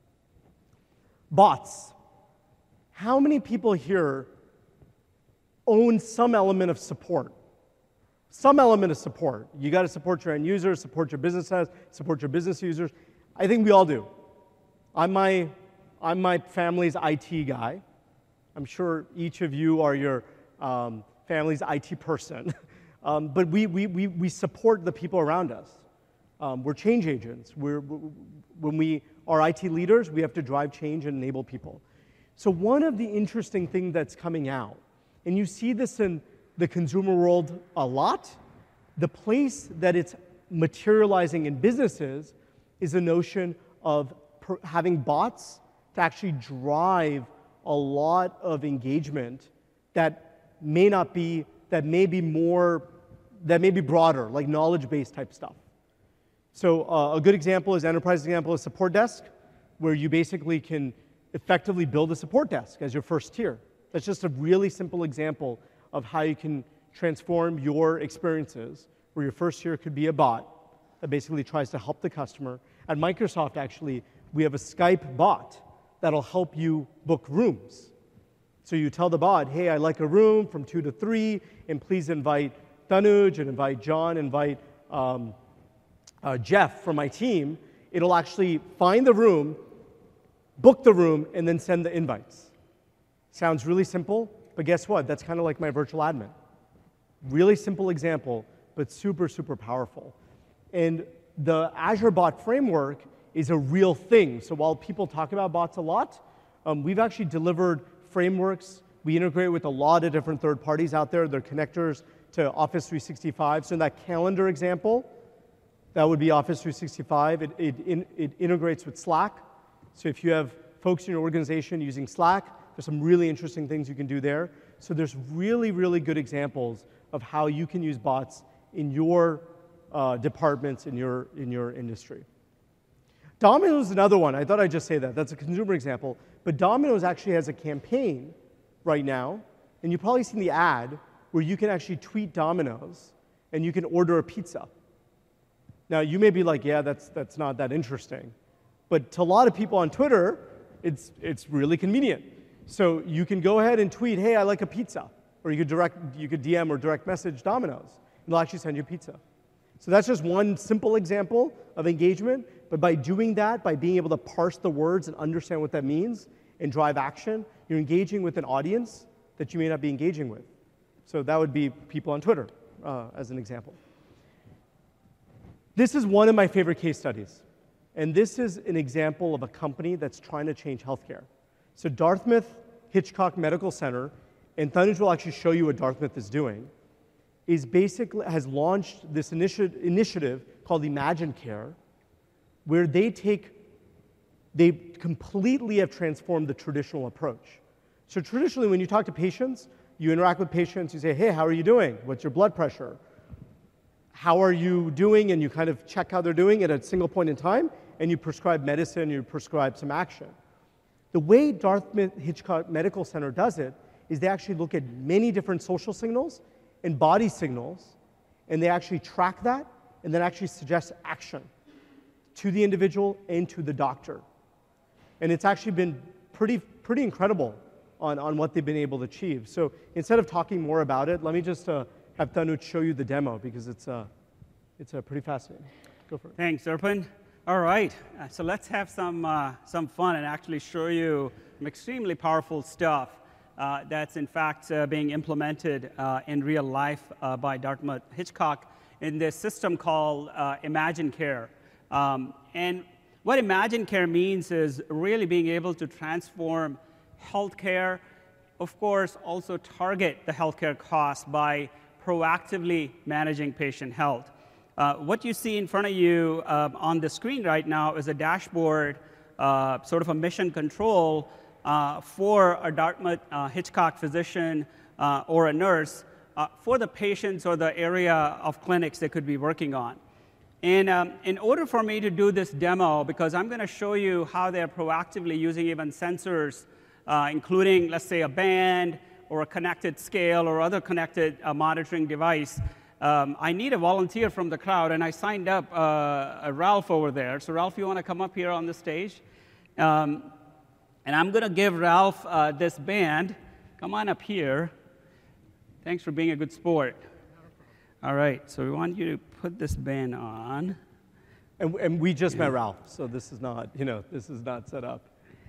[SPEAKER 1] Bots. How many people here own some element of support? Some element of support. You got to support your end users, support your business heads, support your business users. I think we all do. I'm my, I'm my family's I T guy. I'm sure each of you are your um, family's I T person. um, but we, we, we, we support the people around us. Um, we're change agents. We're, when we are I T leaders, we have to drive change and enable people. So one of the interesting things that's coming out, and you see this in the consumer world a lot, the place that it's materializing in businesses is the notion of per having bots to actually drive a lot of engagement that may not be, that may be more, that may be broader, like knowledge-based type stuff. So uh, a good example is, enterprise example is support desk, where you basically can effectively build a support desk as your first tier. That's just a really simple example of how you can transform your experiences, where your first tier could be a bot that basically tries to help the customer. At Microsoft, actually, we have a Skype bot that'll help you book rooms. So you tell the bot, hey, I like a room from two to three, and please invite Tanuj, and invite John, invite um, uh, Jeff from my team. It'll actually find the room, book the room, and then send the invites. Sounds really simple, but guess what? That's kind of like my virtual admin. Really simple example, but super, super powerful. And the Azure Bot Framework is a real thing. So while people talk about bots a lot, um, we've actually delivered frameworks. We integrate with a lot of different third parties out there. They're connectors to Office three sixty-five. So in that calendar example, that would be Office three sixty-five. It, it, in, it integrates with Slack. So if you have folks in your organization using Slack, there's some really interesting things you can do there. So there's really, really good examples of how you can use bots in your uh, departments, in your, in your industry. Domino's is another one. I thought I'd just say that. That's a consumer example. But Domino's actually has a campaign right now, and you've probably seen the ad where you can actually tweet Domino's and you can order a pizza. Now, you may be like, yeah, that's, that's not that interesting. But to a lot of people on Twitter, it's, it's really convenient. So you can go ahead and tweet, hey, I like a pizza. Or you could, direct, you could D M or direct message Domino's, and they'll actually send you pizza. So that's just one simple example of engagement. But by doing that, by being able to parse the words and understand what that means and drive action, you're engaging with an audience that you may not be engaging with. So that would be people on Twitter, uh, as an example. This is one of my favorite case studies. And this is an example of a company that's trying to change healthcare. So Dartmouth Hitchcock Medical Center, and Tanuj will actually show you what Dartmouth is doing, is basically has launched this initi initiative called Imagine Care, where they take, they completely have transformed the traditional approach. So traditionally, when you talk to patients, you interact with patients, you say, hey, how are you doing? What's your blood pressure? How are you doing? And you kind of check how they're doing at a single point in time, and you prescribe medicine, you prescribe some action. The way Dartmouth-Hitchcock Medical Center does it is they actually look at many different social signals and body signals, and they actually track that and then actually suggest action to the individual and to the doctor. And it's actually been pretty, pretty incredible on, on what they've been able to achieve. So instead of talking more about it, let me just uh, have Tanuj show you the demo because it's, uh, it's uh, pretty fascinating. Go for it.
[SPEAKER 2] Thanks, Arpan. All right, uh, so let's have some, uh, some fun and actually show you some extremely powerful stuff uh, that's in fact uh, being implemented uh, in real life uh, by Dartmouth-Hitchcock in this system called uh, Imagine Care. Um, and what Imagine Care means is really being able to transform healthcare, of course, also target the healthcare costs by proactively managing patient health. Uh, what you see in front of you uh, on the screen right now is a dashboard, uh, sort of a mission control uh, for a Dartmouth-Hitchcock uh, physician uh, or a nurse uh, for the patients or the area of clinics they could be working on. And um, in order for me to do this demo, because I'm going to show you how they're proactively using even sensors, uh, including, let's say, a band or a connected scale or other connected uh, monitoring device, um, I need a volunteer from the crowd, and I signed up uh, Ralph over there. So Ralph, you want to come up here on the stage? Um, and I'm going to give Ralph uh, this band. Come on up here. Thanks for being a good sport. All right, so we want you to put this band on.
[SPEAKER 1] And, and we just met Ralph, so this is not, you know, this is not set up.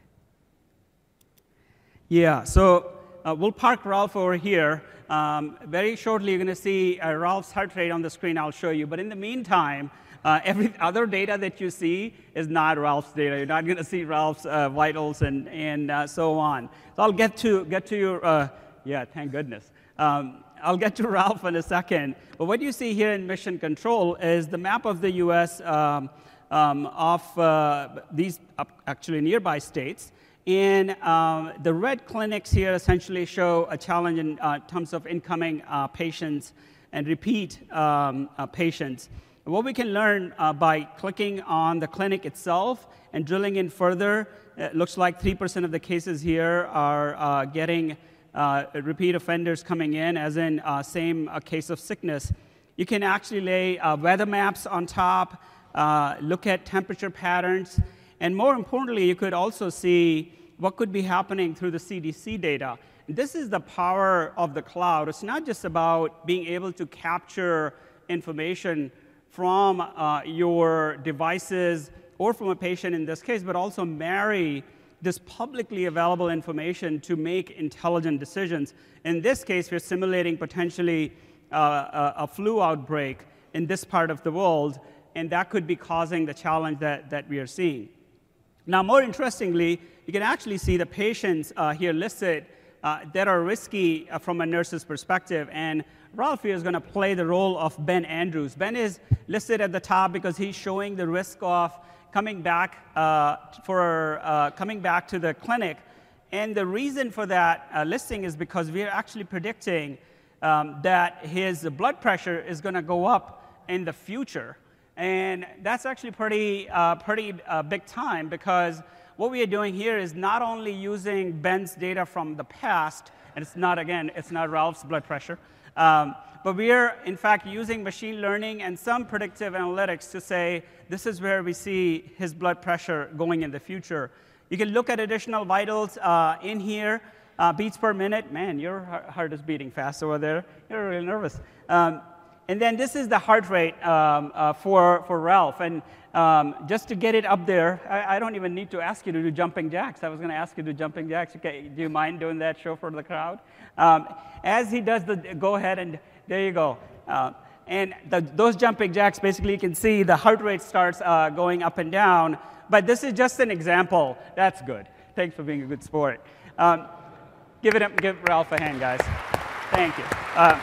[SPEAKER 2] Yeah, so uh, we'll park Ralph over here. Um, very shortly, you're going to see uh, Ralph's heart rate on the screen. I'll show you. But in the meantime, uh, every other data that you see is not Ralph's data. You're not going to see Ralph's uh, vitals and, and uh, so on. So I'll get to, get to your, uh, yeah, thank goodness. Um, I'll get to Ralph in a second. But what you see here in Mission Control is the map of the U S um, um, of uh, these uh, actually nearby states. And um, the red clinics here essentially show a challenge in uh, terms of incoming uh, patients and repeat um, uh, patients. And what we can learn uh, by clicking on the clinic itself and drilling in further, it looks like three percent of the cases here are uh, getting Uh, repeat offenders coming in, as in uh, same uh, case of sickness. You can actually lay uh, weather maps on top, uh, look at temperature patterns, and more importantly, you could also see what could be happening through the C D C data. This is the power of the cloud. It's not just about being able to capture information from uh, your devices or from a patient in this case, but also marry this publicly available information to make intelligent decisions. In this case, we're simulating potentially uh, a, a flu outbreak in this part of the world, and that could be causing the challenge that, that we are seeing. Now, more interestingly, you can actually see the patients uh, here listed uh, that are risky uh, from a nurse's perspective, and Ralph here is going to play the role of Ben Andrews. Ben is listed at the top because he's showing the risk of coming back uh, for uh, coming back to the clinic, and the reason for that uh, listing is because we are actually predicting um, that his blood pressure is going to go up in the future, and that's actually pretty uh, pretty uh, big time, because what we are doing here is not only using Ben's data from the past, and it's not again it's not Ralph's blood pressure. Um, But we are, in fact, using machine learning and some predictive analytics to say this is where we see his blood pressure going in the future. You can look at additional vitals uh, in here, uh, beats per minute. Man, your heart is beating fast over there. You're really nervous. Um, and then this is the heart rate um, uh, for, for Ralph. And um, just to get it up there, I, I don't even need to ask you to do jumping jacks. I was going to ask you to do jumping jacks. Okay, do you mind doing that show for the crowd? Um, as he does the, go ahead and there you go. Uh, and the, those jumping jacks, basically, you can see the heart rate starts uh, going up and down. But this is just an example. That's good. Thanks for being a good sport. Um, give, it a, give Ralph a hand, guys. Thank you. Uh,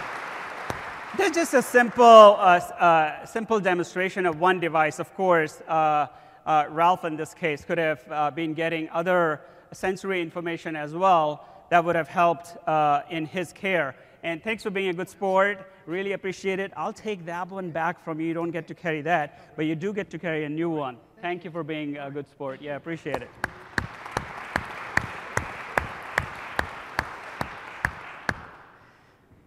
[SPEAKER 2] That's just a simple, uh, uh, simple demonstration of one device. Of course, uh, uh, Ralph, in this case, could have uh, been getting other sensory information as well that would have helped uh, in his care. And thanks for being a good sport. Really appreciate it. I'll take that one back from you. You don't get to carry that, but you do get to carry a new one. Thank you for being a good sport. Yeah, appreciate it.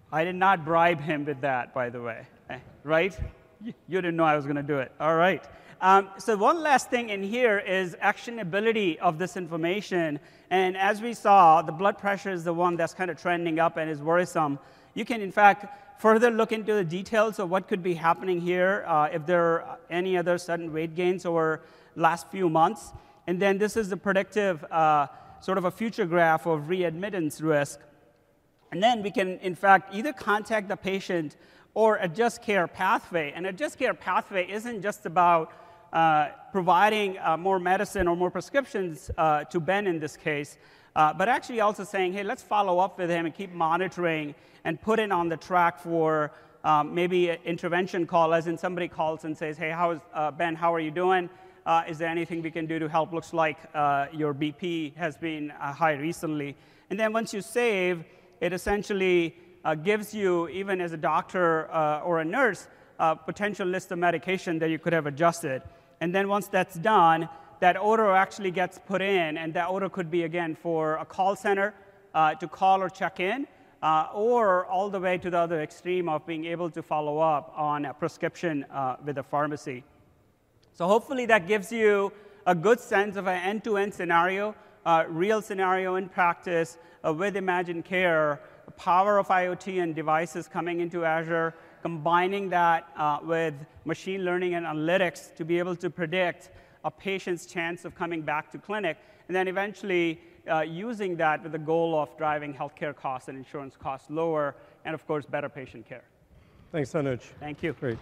[SPEAKER 2] I did not bribe him with that, by the way, right? You didn't know I was going to do it. All right. Um, so one last thing in here is actionability of this information. And as we saw, the blood pressure is the one that's kind of trending up and is worrisome. You can, in fact, further look into the details of what could be happening here, uh, if there are any other sudden weight gains over last few months. And then this is the predictive uh, sort of a future graph of readmittance risk. And then we can, in fact, either contact the patient or adjust care pathway. And adjust care pathway isn't just about uh, providing uh, more medicine or more prescriptions uh, to Ben in this case, uh, but actually also saying, hey, let's follow up with him and keep monitoring and put it on the track for um, maybe an intervention call, as in somebody calls and says, hey, how is, uh, Ben, how are you doing? Uh, is there anything we can do to help? Looks like uh, your B P has been uh, high recently. And then once you save, it essentially uh, gives you, even as a doctor uh, or a nurse, a potential list of medication that you could have adjusted. And then once that's done, that order actually gets put in, and that order could be, again, for a call center uh, to call or check in, uh, or all the way to the other extreme of being able to follow up on a prescription uh, with a pharmacy. So hopefully that gives you a good sense of an end-to-end scenario, uh, real scenario in practice uh, with Imagine Care, the power of IoT and devices coming into Azure, combining that uh, with machine learning and analytics to be able to predict a patient's chance of coming back to clinic, and then eventually uh, using that with the goal of driving healthcare costs and insurance costs lower, and of course, better patient care.
[SPEAKER 1] Thanks, Tanuj.
[SPEAKER 2] Thank you.
[SPEAKER 1] Great.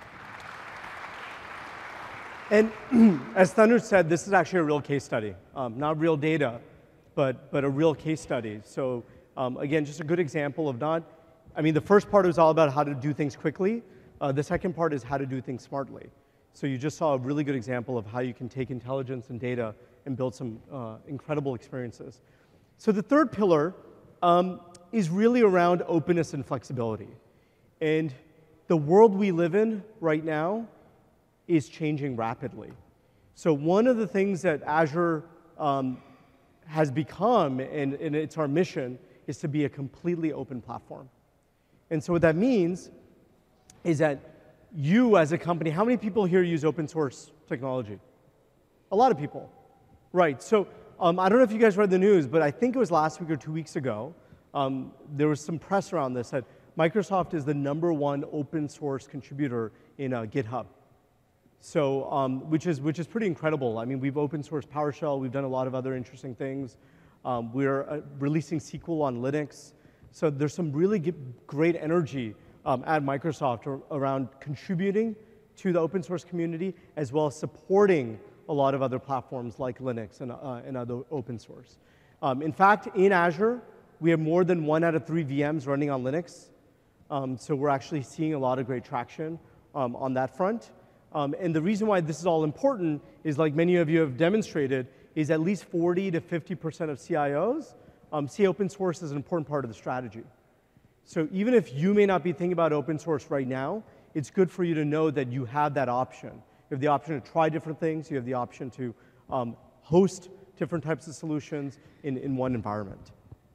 [SPEAKER 1] And as Tanuj said, this is actually a real case study. Um, not real data, but, but a real case study. So um, again, just a good example of not, I mean, the first part was all about how to do things quickly. Uh, the second part is how to do things smartly. So you just saw a really good example of how you can take intelligence and data and build some uh, incredible experiences. So the third pillar um, is really around openness and flexibility. And the world we live in right now is changing rapidly. So one of the things that Azure um, has become, and, and it's our mission, is to be a completely open platform. And so what that means is that you as a company, how many people here use open source technology? A lot of people, right? So um, I don't know if you guys read the news, but I think it was last week or two weeks ago, um, there was some press around this that Microsoft is the number one open source contributor in uh, GitHub. So, um, which is which is pretty incredible. I mean, we've open sourced PowerShell. We've done a lot of other interesting things. Um, we're uh, releasing S Q L on Linux. So there's some really great energy um, at Microsoft or, around contributing to the open source community, as well as supporting a lot of other platforms like Linux and, uh, and other open source. Um, in fact, in Azure, we have more than one out of three V Ms running on Linux. Um, so we're actually seeing a lot of great traction um, on that front. Um, and the reason why this is all important is, like many of you have demonstrated, is at least forty to fifty percent of C I Os um, see open source as an important part of the strategy. So even if you may not be thinking about open source right now, it's good for you to know that you have that option. You have the option to try different things. You have the option to um, host different types of solutions in, in one environment.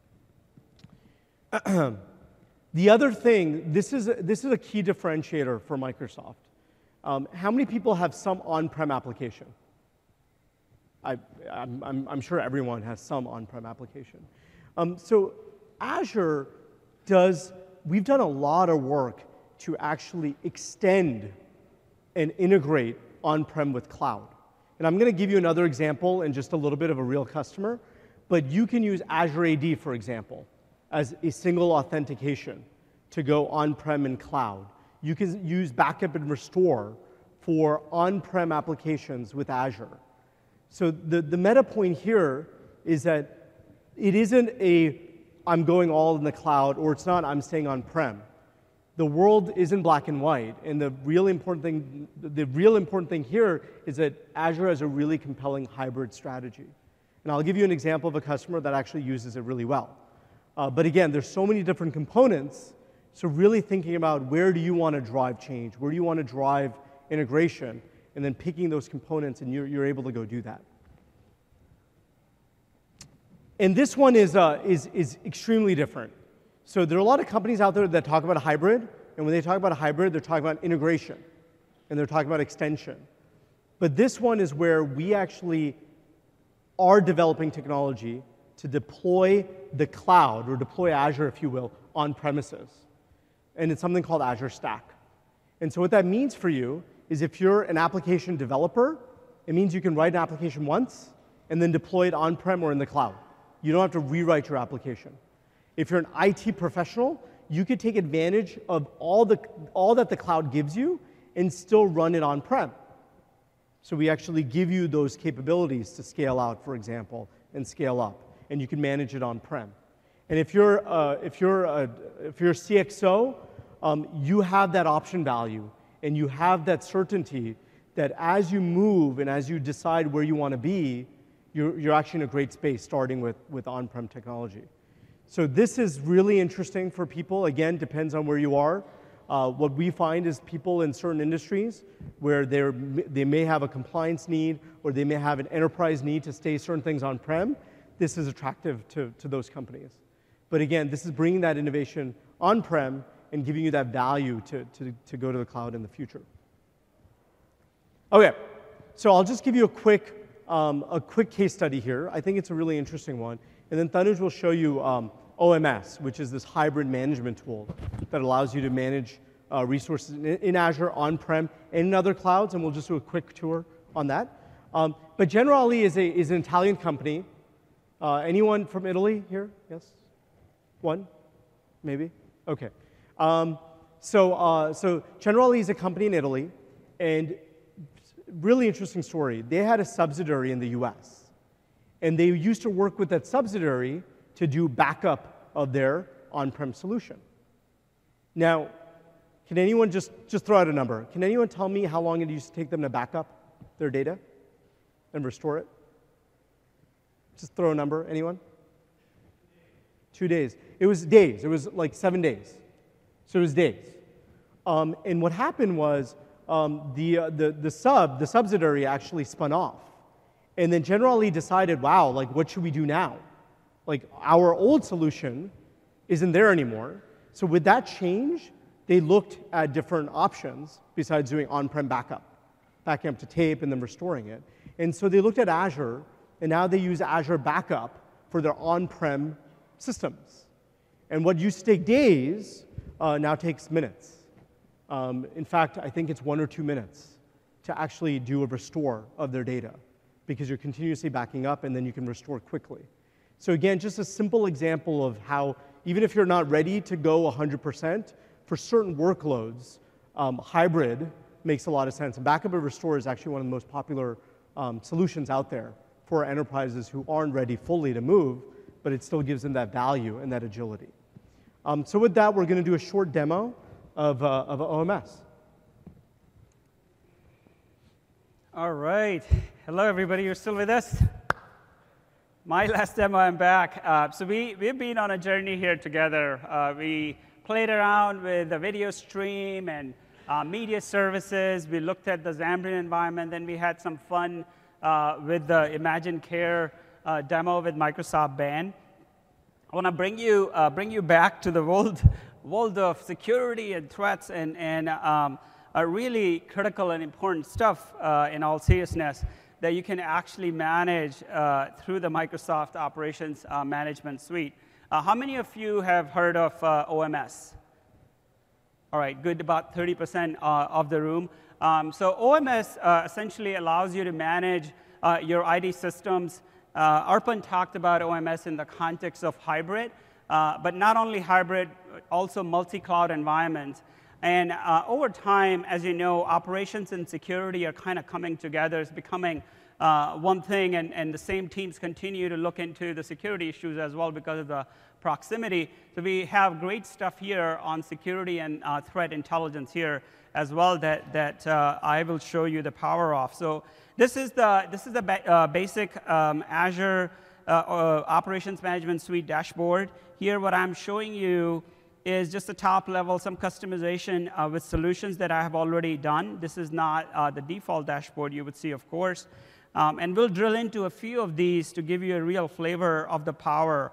[SPEAKER 1] The other thing, this is, this is a key differentiator for Microsoft. Um, how many people have some on-prem application? I, I'm, I'm, I'm sure everyone has some on-prem application. Um, so Azure does, we've done a lot of work to actually extend and integrate on-prem with cloud. And I'm going to give you another example and just a little bit of a real customer, but you can use Azure A D, for example, as a single authentication to go on-prem and cloud. You can use backup and restore for on-prem applications with Azure. So the, the meta point here is that it isn't a, I'm going all in the cloud, or it's not, I'm staying on-prem. The world isn't black and white, and the real important thing, the real important thing here is that Azure has a really compelling hybrid strategy. And I'll give you an example of a customer that actually uses it really well. Uh, but again, there's so many different components. So really thinking about where do you want to drive change, where do you want to drive integration, and then picking those components, and you're, you're able to go do that. And this one is, uh, is, is extremely different. So there are a lot of companies out there that talk about a hybrid, and when they talk about a hybrid, they're talking about integration, and they're talking about extension. But this one is where we actually are developing technology to deploy the cloud, or deploy Azure, if you will, on premises. And it's something called Azure Stack. And so what that means for you is if you're an application developer, it means you can write an application once and then deploy it on-prem or in the cloud. You don't have to rewrite your application. If you're an I T professional, you could take advantage of all, the, all that the cloud gives you and still run it on-prem. So we actually give you those capabilities to scale out, for example, and scale up, and you can manage it on-prem. And if you're, uh, if you're, a, if you're a C X O, um, you have that option value, and you have that certainty that as you move and as you decide where you want to be, you're, you're actually in a great space, starting with, with on-prem technology. So this is really interesting for people. Again, depends on where you are. Uh, what we find is people in certain industries where they're, they may have a compliance need or they may have an enterprise need to stay certain things on-prem. This is attractive to, to those companies. But again, this is bringing that innovation on-prem and giving you that value to, to, to go to the cloud in the future. Okay, so I'll just give you a quick, um, a quick case study here. I think it's a really interesting one. And then Tanuj will show you um, O M S, which is this hybrid management tool that allows you to manage uh, resources in, in Azure, on-prem, and in other clouds, and we'll just do a quick tour on that. Um, but Generali is, a, is an Italian company. Uh, anyone from Italy here? Yes? One? Maybe? Okay. Um, so, uh, so Generali is a company in Italy, and really interesting story. They had a subsidiary in the U S, and they used to work with that subsidiary to do backup of their on-prem solution. Now, can anyone just, just throw out a number? Can anyone tell me how long it used to take them to back up their data and restore it? Just throw a number, anyone? Two days. It was days. It was like seven days. So it was days. Um, and what happened was um, the, uh, the, the sub, the subsidiary actually spun off. And then Generali decided, wow, like what should we do now? Like our old solution isn't there anymore. So with that change, they looked at different options besides doing on-prem backup, backing up to tape and then restoring it. And so they looked at Azure, and now they use Azure Backup for their on-prem systems. And what used to take days uh, now takes minutes. Um, in fact, I think it's one or two minutes to actually do a restore of their data, because you're continuously backing up and then you can restore quickly. So again, just a simple example of how, even if you're not ready to go one hundred percent, for certain workloads, um, hybrid makes a lot of sense. And backup and restore is actually one of the most popular um, solutions out there for enterprises who aren't ready fully to move, but it still gives them that value and that agility. Um, so with that, we're going to do a short demo of, uh, of O M S.
[SPEAKER 2] All right. Hello, everybody. You're still with us? My last demo, I'm back. Uh, so we, we've been on a journey here together. Uh, we played around with the video stream and uh, media services. We looked at the Xamarin environment. Then we had some fun uh, with the Imagine Care uh, demo with Microsoft Band. I want to bring you, uh, bring you back to the world, world of security and threats and, and um, a really critical and important stuff uh, in all seriousness that you can actually manage uh, through the Microsoft Operations uh, Management Suite. Uh, how many of you have heard of uh, O M S? All right, good, about thirty percent uh, of the room. Um, so O M S uh, essentially allows you to manage uh, your I T systems. Uh, Arpan talked about O M S in the context of hybrid, uh, but not only hybrid, also multi-cloud environments. And uh, over time, as you know, operations and security are kind of coming together. It's becoming uh, one thing, and, and the same teams continue to look into the security issues as well because of the proximity. So we have great stuff here on security and uh, threat intelligence here as well that, that uh, I will show you the power of. So this is the, this is the ba uh, basic um, Azure uh, uh, Operations Management Suite dashboard. Here, what I'm showing you is just the top level, some customization uh, with solutions that I have already done. This is not uh, the default dashboard you would see, of course. Um, and we'll drill into a few of these to give you a real flavor of the power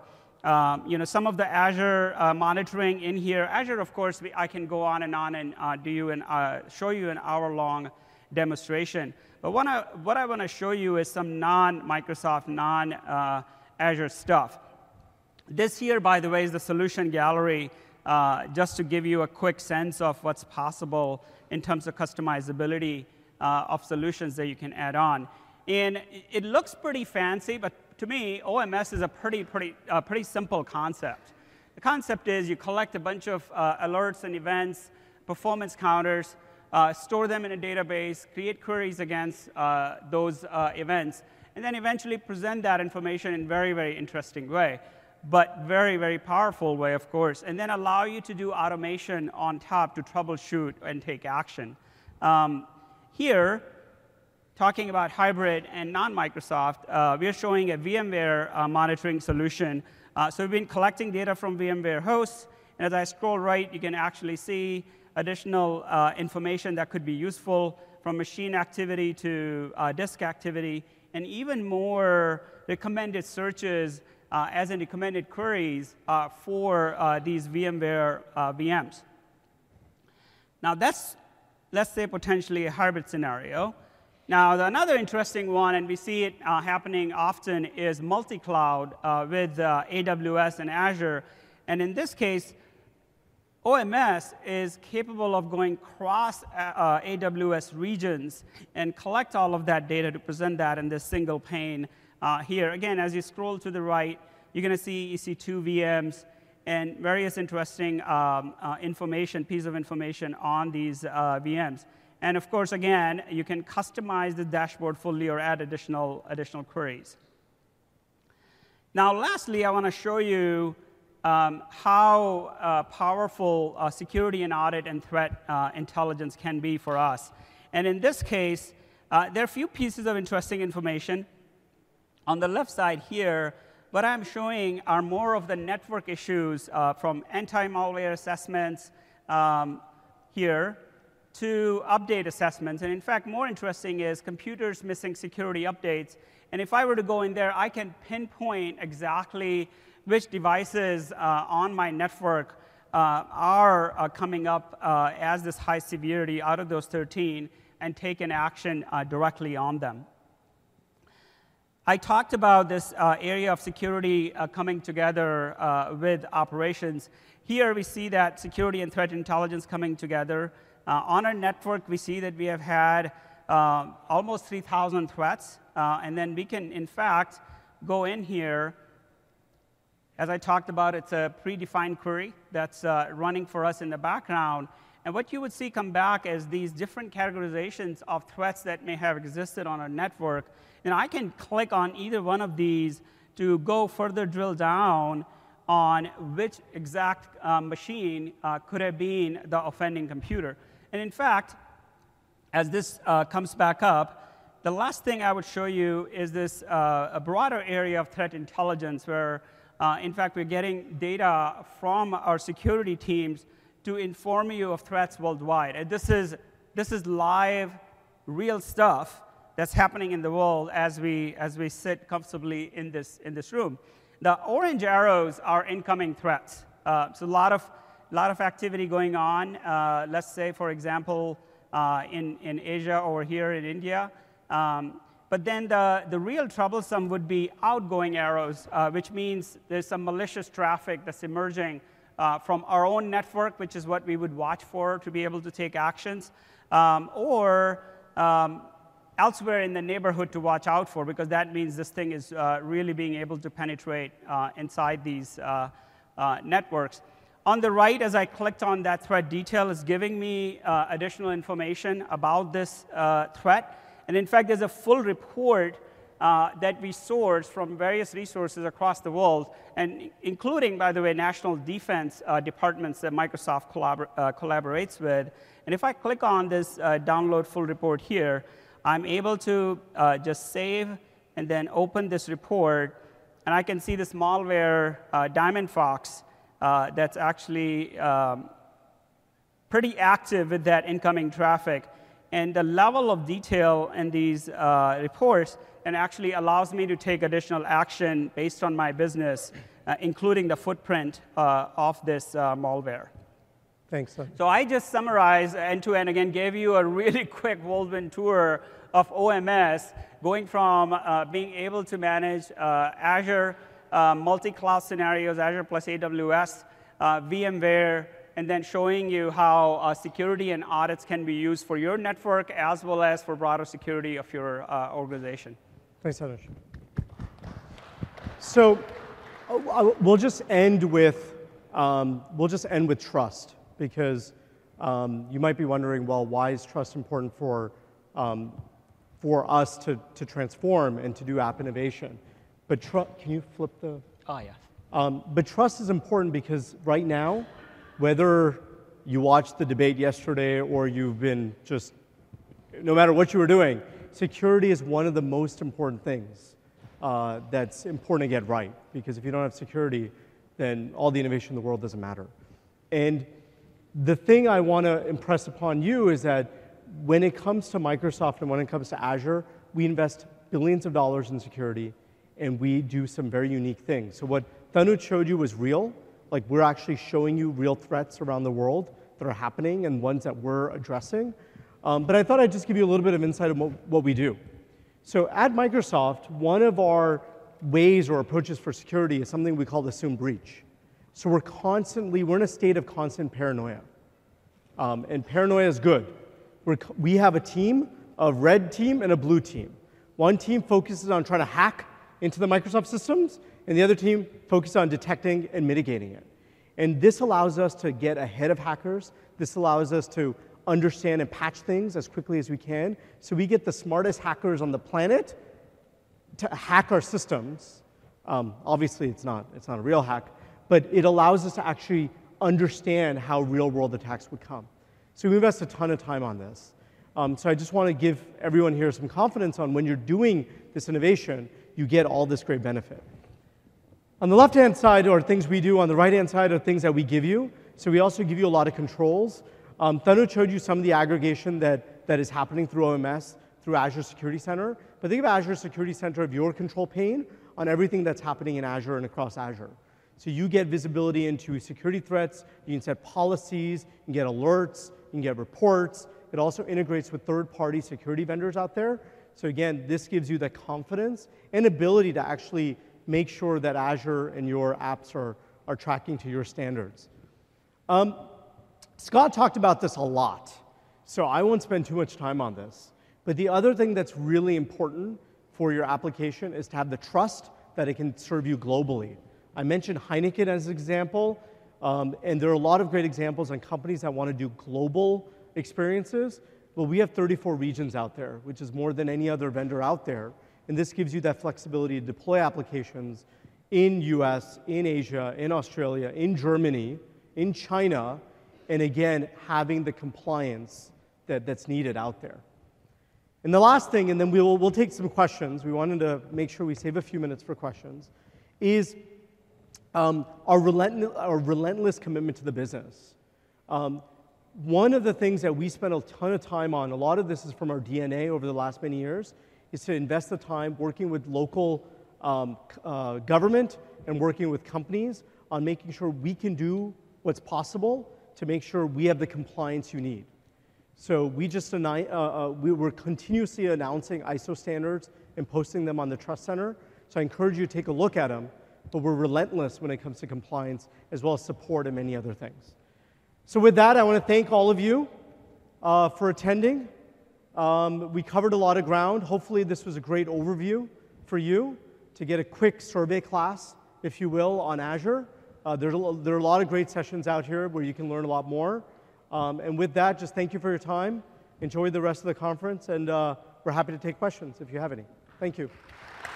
[SPEAKER 2] Um, you know, some of the Azure uh, monitoring in here. Azure, of course, we, I can go on and on and uh, do you an, uh, show you an hour-long demonstration. But what I, what I want to show you is some non-Microsoft, non-Azure stuff. This here, by the way, is the solution gallery, uh, just to give you a quick sense of what's possible in terms of customizability uh, of solutions that you can add on. And it looks pretty fancy, but to me, O M S is a pretty, pretty, uh, pretty simple concept. The concept is you collect a bunch of uh, alerts and events, performance counters, uh, store them in a database, create queries against uh, those uh, events, and then eventually present that information in a very, very interesting way, but very, very powerful way, of course, and then allow you to do automation on top to troubleshoot and take action. Um, here, talking about hybrid and non-Microsoft, uh, we're showing a VMware uh, monitoring solution. Uh, so we've been collecting data from VMware hosts, and as I scroll right, you can actually see additional uh, information that could be useful, from machine activity to uh, disk activity, and even more recommended searches uh, as in recommended queries uh, for uh, these VMware uh, V Ms. Now that's, let's say, potentially a hybrid scenario. Now, the, another interesting one, and we see it uh, happening often, is multi-cloud uh, with uh, A W S and Azure. And in this case, O M S is capable of going across uh, A W S regions and collect all of that data to present that in this single pane uh, here. Again, as you scroll to the right, you're going to see E C two V Ms and various interesting um, uh, information, piece of information on these uh, V Ms. And of course, again, you can customize the dashboard fully or add additional, additional queries. Now, lastly, I want to show you um, how uh, powerful uh, security and audit and threat uh, intelligence can be for us. And in this case, uh, there are a few pieces of interesting information. On the left side here, what I'm showing are more of the network issues uh, from anti-malware assessments um, here, to update assessments. And in fact, more interesting is computers missing security updates. And if I were to go in there, I can pinpoint exactly which devices uh, on my network uh, are uh, coming up uh, as this high severity out of those thirteen and take an action uh, directly on them. I talked about this uh, area of security uh, coming together uh, with operations. Here we see that security and threat intelligence coming together. Uh, on our network, we see that we have had uh, almost three thousand threats, uh, and then we can, in fact, go in here. As I talked about, it's a predefined query that's uh, running for us in the background. And what you would see come back is these different categorizations of threats that may have existed on our network. And I can click on either one of these to go further drill down on which exact uh, machine uh, could have been the offending computer. And in fact, as this uh, comes back up, the last thing I would show you is this uh, a broader area of threat intelligence where, uh, in fact, we're getting data from our security teams to inform you of threats worldwide. And this is, this is live, real stuff that's happening in the world as we, as we sit comfortably in this, in this room. The orange arrows are incoming threats. Uh, so a lot of, lot of activity going on. Uh, let's say, for example, uh, in, in Asia or here in India. Um, but then the, the real troublesome would be outgoing arrows, uh, which means there's some malicious traffic that's emerging uh, from our own network, which is what we would watch for to be able to take actions, um, or um, elsewhere in the neighborhood to watch out for, because that means this thing is uh, really being able to penetrate uh, inside these uh, uh, networks. On the right, as I clicked on that threat detail, is giving me uh, additional information about this uh, threat. And in fact, there's a full report uh, that we source from various resources across the world, and including, by the way, national defense uh, departments that Microsoft collabor uh, collaborates with. And if I click on this uh, download full report here, I'm able to uh, just save and then open this report, and I can see this malware, uh, Diamond Fox, uh, that's actually um, pretty active with that incoming traffic. And the level of detail in these uh, reports and actually allows me to take additional action based on my business uh, including the footprint uh, of this uh, malware.
[SPEAKER 1] Thanks, son.
[SPEAKER 2] So I just summarized end-to-end, again, gave you a really quick whirlwind tour of O M S, going from uh, being able to manage uh, Azure uh, multi-cloud scenarios, Azure plus A W S, uh, VMware, and then showing you how uh, security and audits can be used for your network as well as for broader security of your uh, organization.
[SPEAKER 1] Thanks, Anush. So uh, we'll just end with um, we'll just end with trust, because um, you might be wondering, well, why is trust important for um, for us to to transform and to do app innovation? But tr- can you flip the?
[SPEAKER 2] Oh yeah.
[SPEAKER 1] Um, but trust is important because right now, whether you watched the debate yesterday or you've been just, no matter what you were doing, security is one of the most important things uh, that's important to get right. Because if you don't have security, then all the innovation in the world doesn't matter. And the thing I want to impress upon you is that when it comes to Microsoft and when it comes to Azure, we invest billions of dollars in security, and we do some very unique things. So what Thanuj showed you was real. Like, we're actually showing you real threats around the world that are happening and ones that we're addressing. Um, but I thought I'd just give you a little bit of insight on what, what we do. So at Microsoft, one of our ways or approaches for security is something we call assume breach. So we're constantly, we're in a state of constant paranoia. Um, and paranoia is good. We're, we have a team, a red team and a blue team. One team focuses on trying to hack into the Microsoft systems, and the other team focuses on detecting and mitigating it. And this allows us to get ahead of hackers. This allows us to understand and patch things as quickly as we can, so we get the smartest hackers on the planet to hack our systems. Um, obviously, it's not, it's not a real hack, but it allows us to actually understand how real-world attacks would come. So we invest a ton of time on this. Um, so I just want to give everyone here some confidence on when you're doing this innovation, you get all this great benefit. On the left-hand side are things we do. On the right-hand side are things that we give you. So we also give you a lot of controls. Um, Thanuj showed you some of the aggregation that, that is happening through O M S, through Azure Security Center. But think of Azure Security Center of your control pane on everything that's happening in Azure and across Azure. So you get visibility into security threats. You can set policies. You can get alerts. You can get reports. It also integrates with third-party security vendors out there. So again, this gives you the confidence and ability to actually make sure that Azure and your apps are, are tracking to your standards. Um, Scott talked about this a lot, so I won't spend too much time on this. But the other thing that's really important for your application is to have the trust that it can serve you globally. I mentioned Heineken as an example, um, and there are a lot of great examples on companies that want to do global experiences. Well, we have thirty-four regions out there, which is more than any other vendor out there. And this gives you that flexibility to deploy applications in U S, in Asia, in Australia, in Germany, in China, and again, having the compliance that, that's needed out there. And the last thing, and then we'll, we'll take some questions, we wanted to make sure we save a few minutes for questions, is um, our, relentless, our relentless commitment to the business. Um, one of the things that we spend a ton of time on, a lot of this is from our D N A over the last many years, is to invest the time working with local um, uh, government and working with companies on making sure we can do what's possible to make sure we have the compliance you need. So we just uh, uh, we were continuously announcing I S O standards and posting them on the Trust Center. So I encourage you to take a look at them, but we're relentless when it comes to compliance as well as support and many other things. So with that, I want to thank all of you uh, for attending. Um, we covered a lot of ground. Hopefully this was a great overview for you to get a quick survey class, if you will, on Azure. Uh, there's a, there are a lot of great sessions out here where you can learn a lot more. Um, and with that, just thank you for your time. Enjoy the rest of the conference, and uh, we're happy to take questions if you have any. Thank you.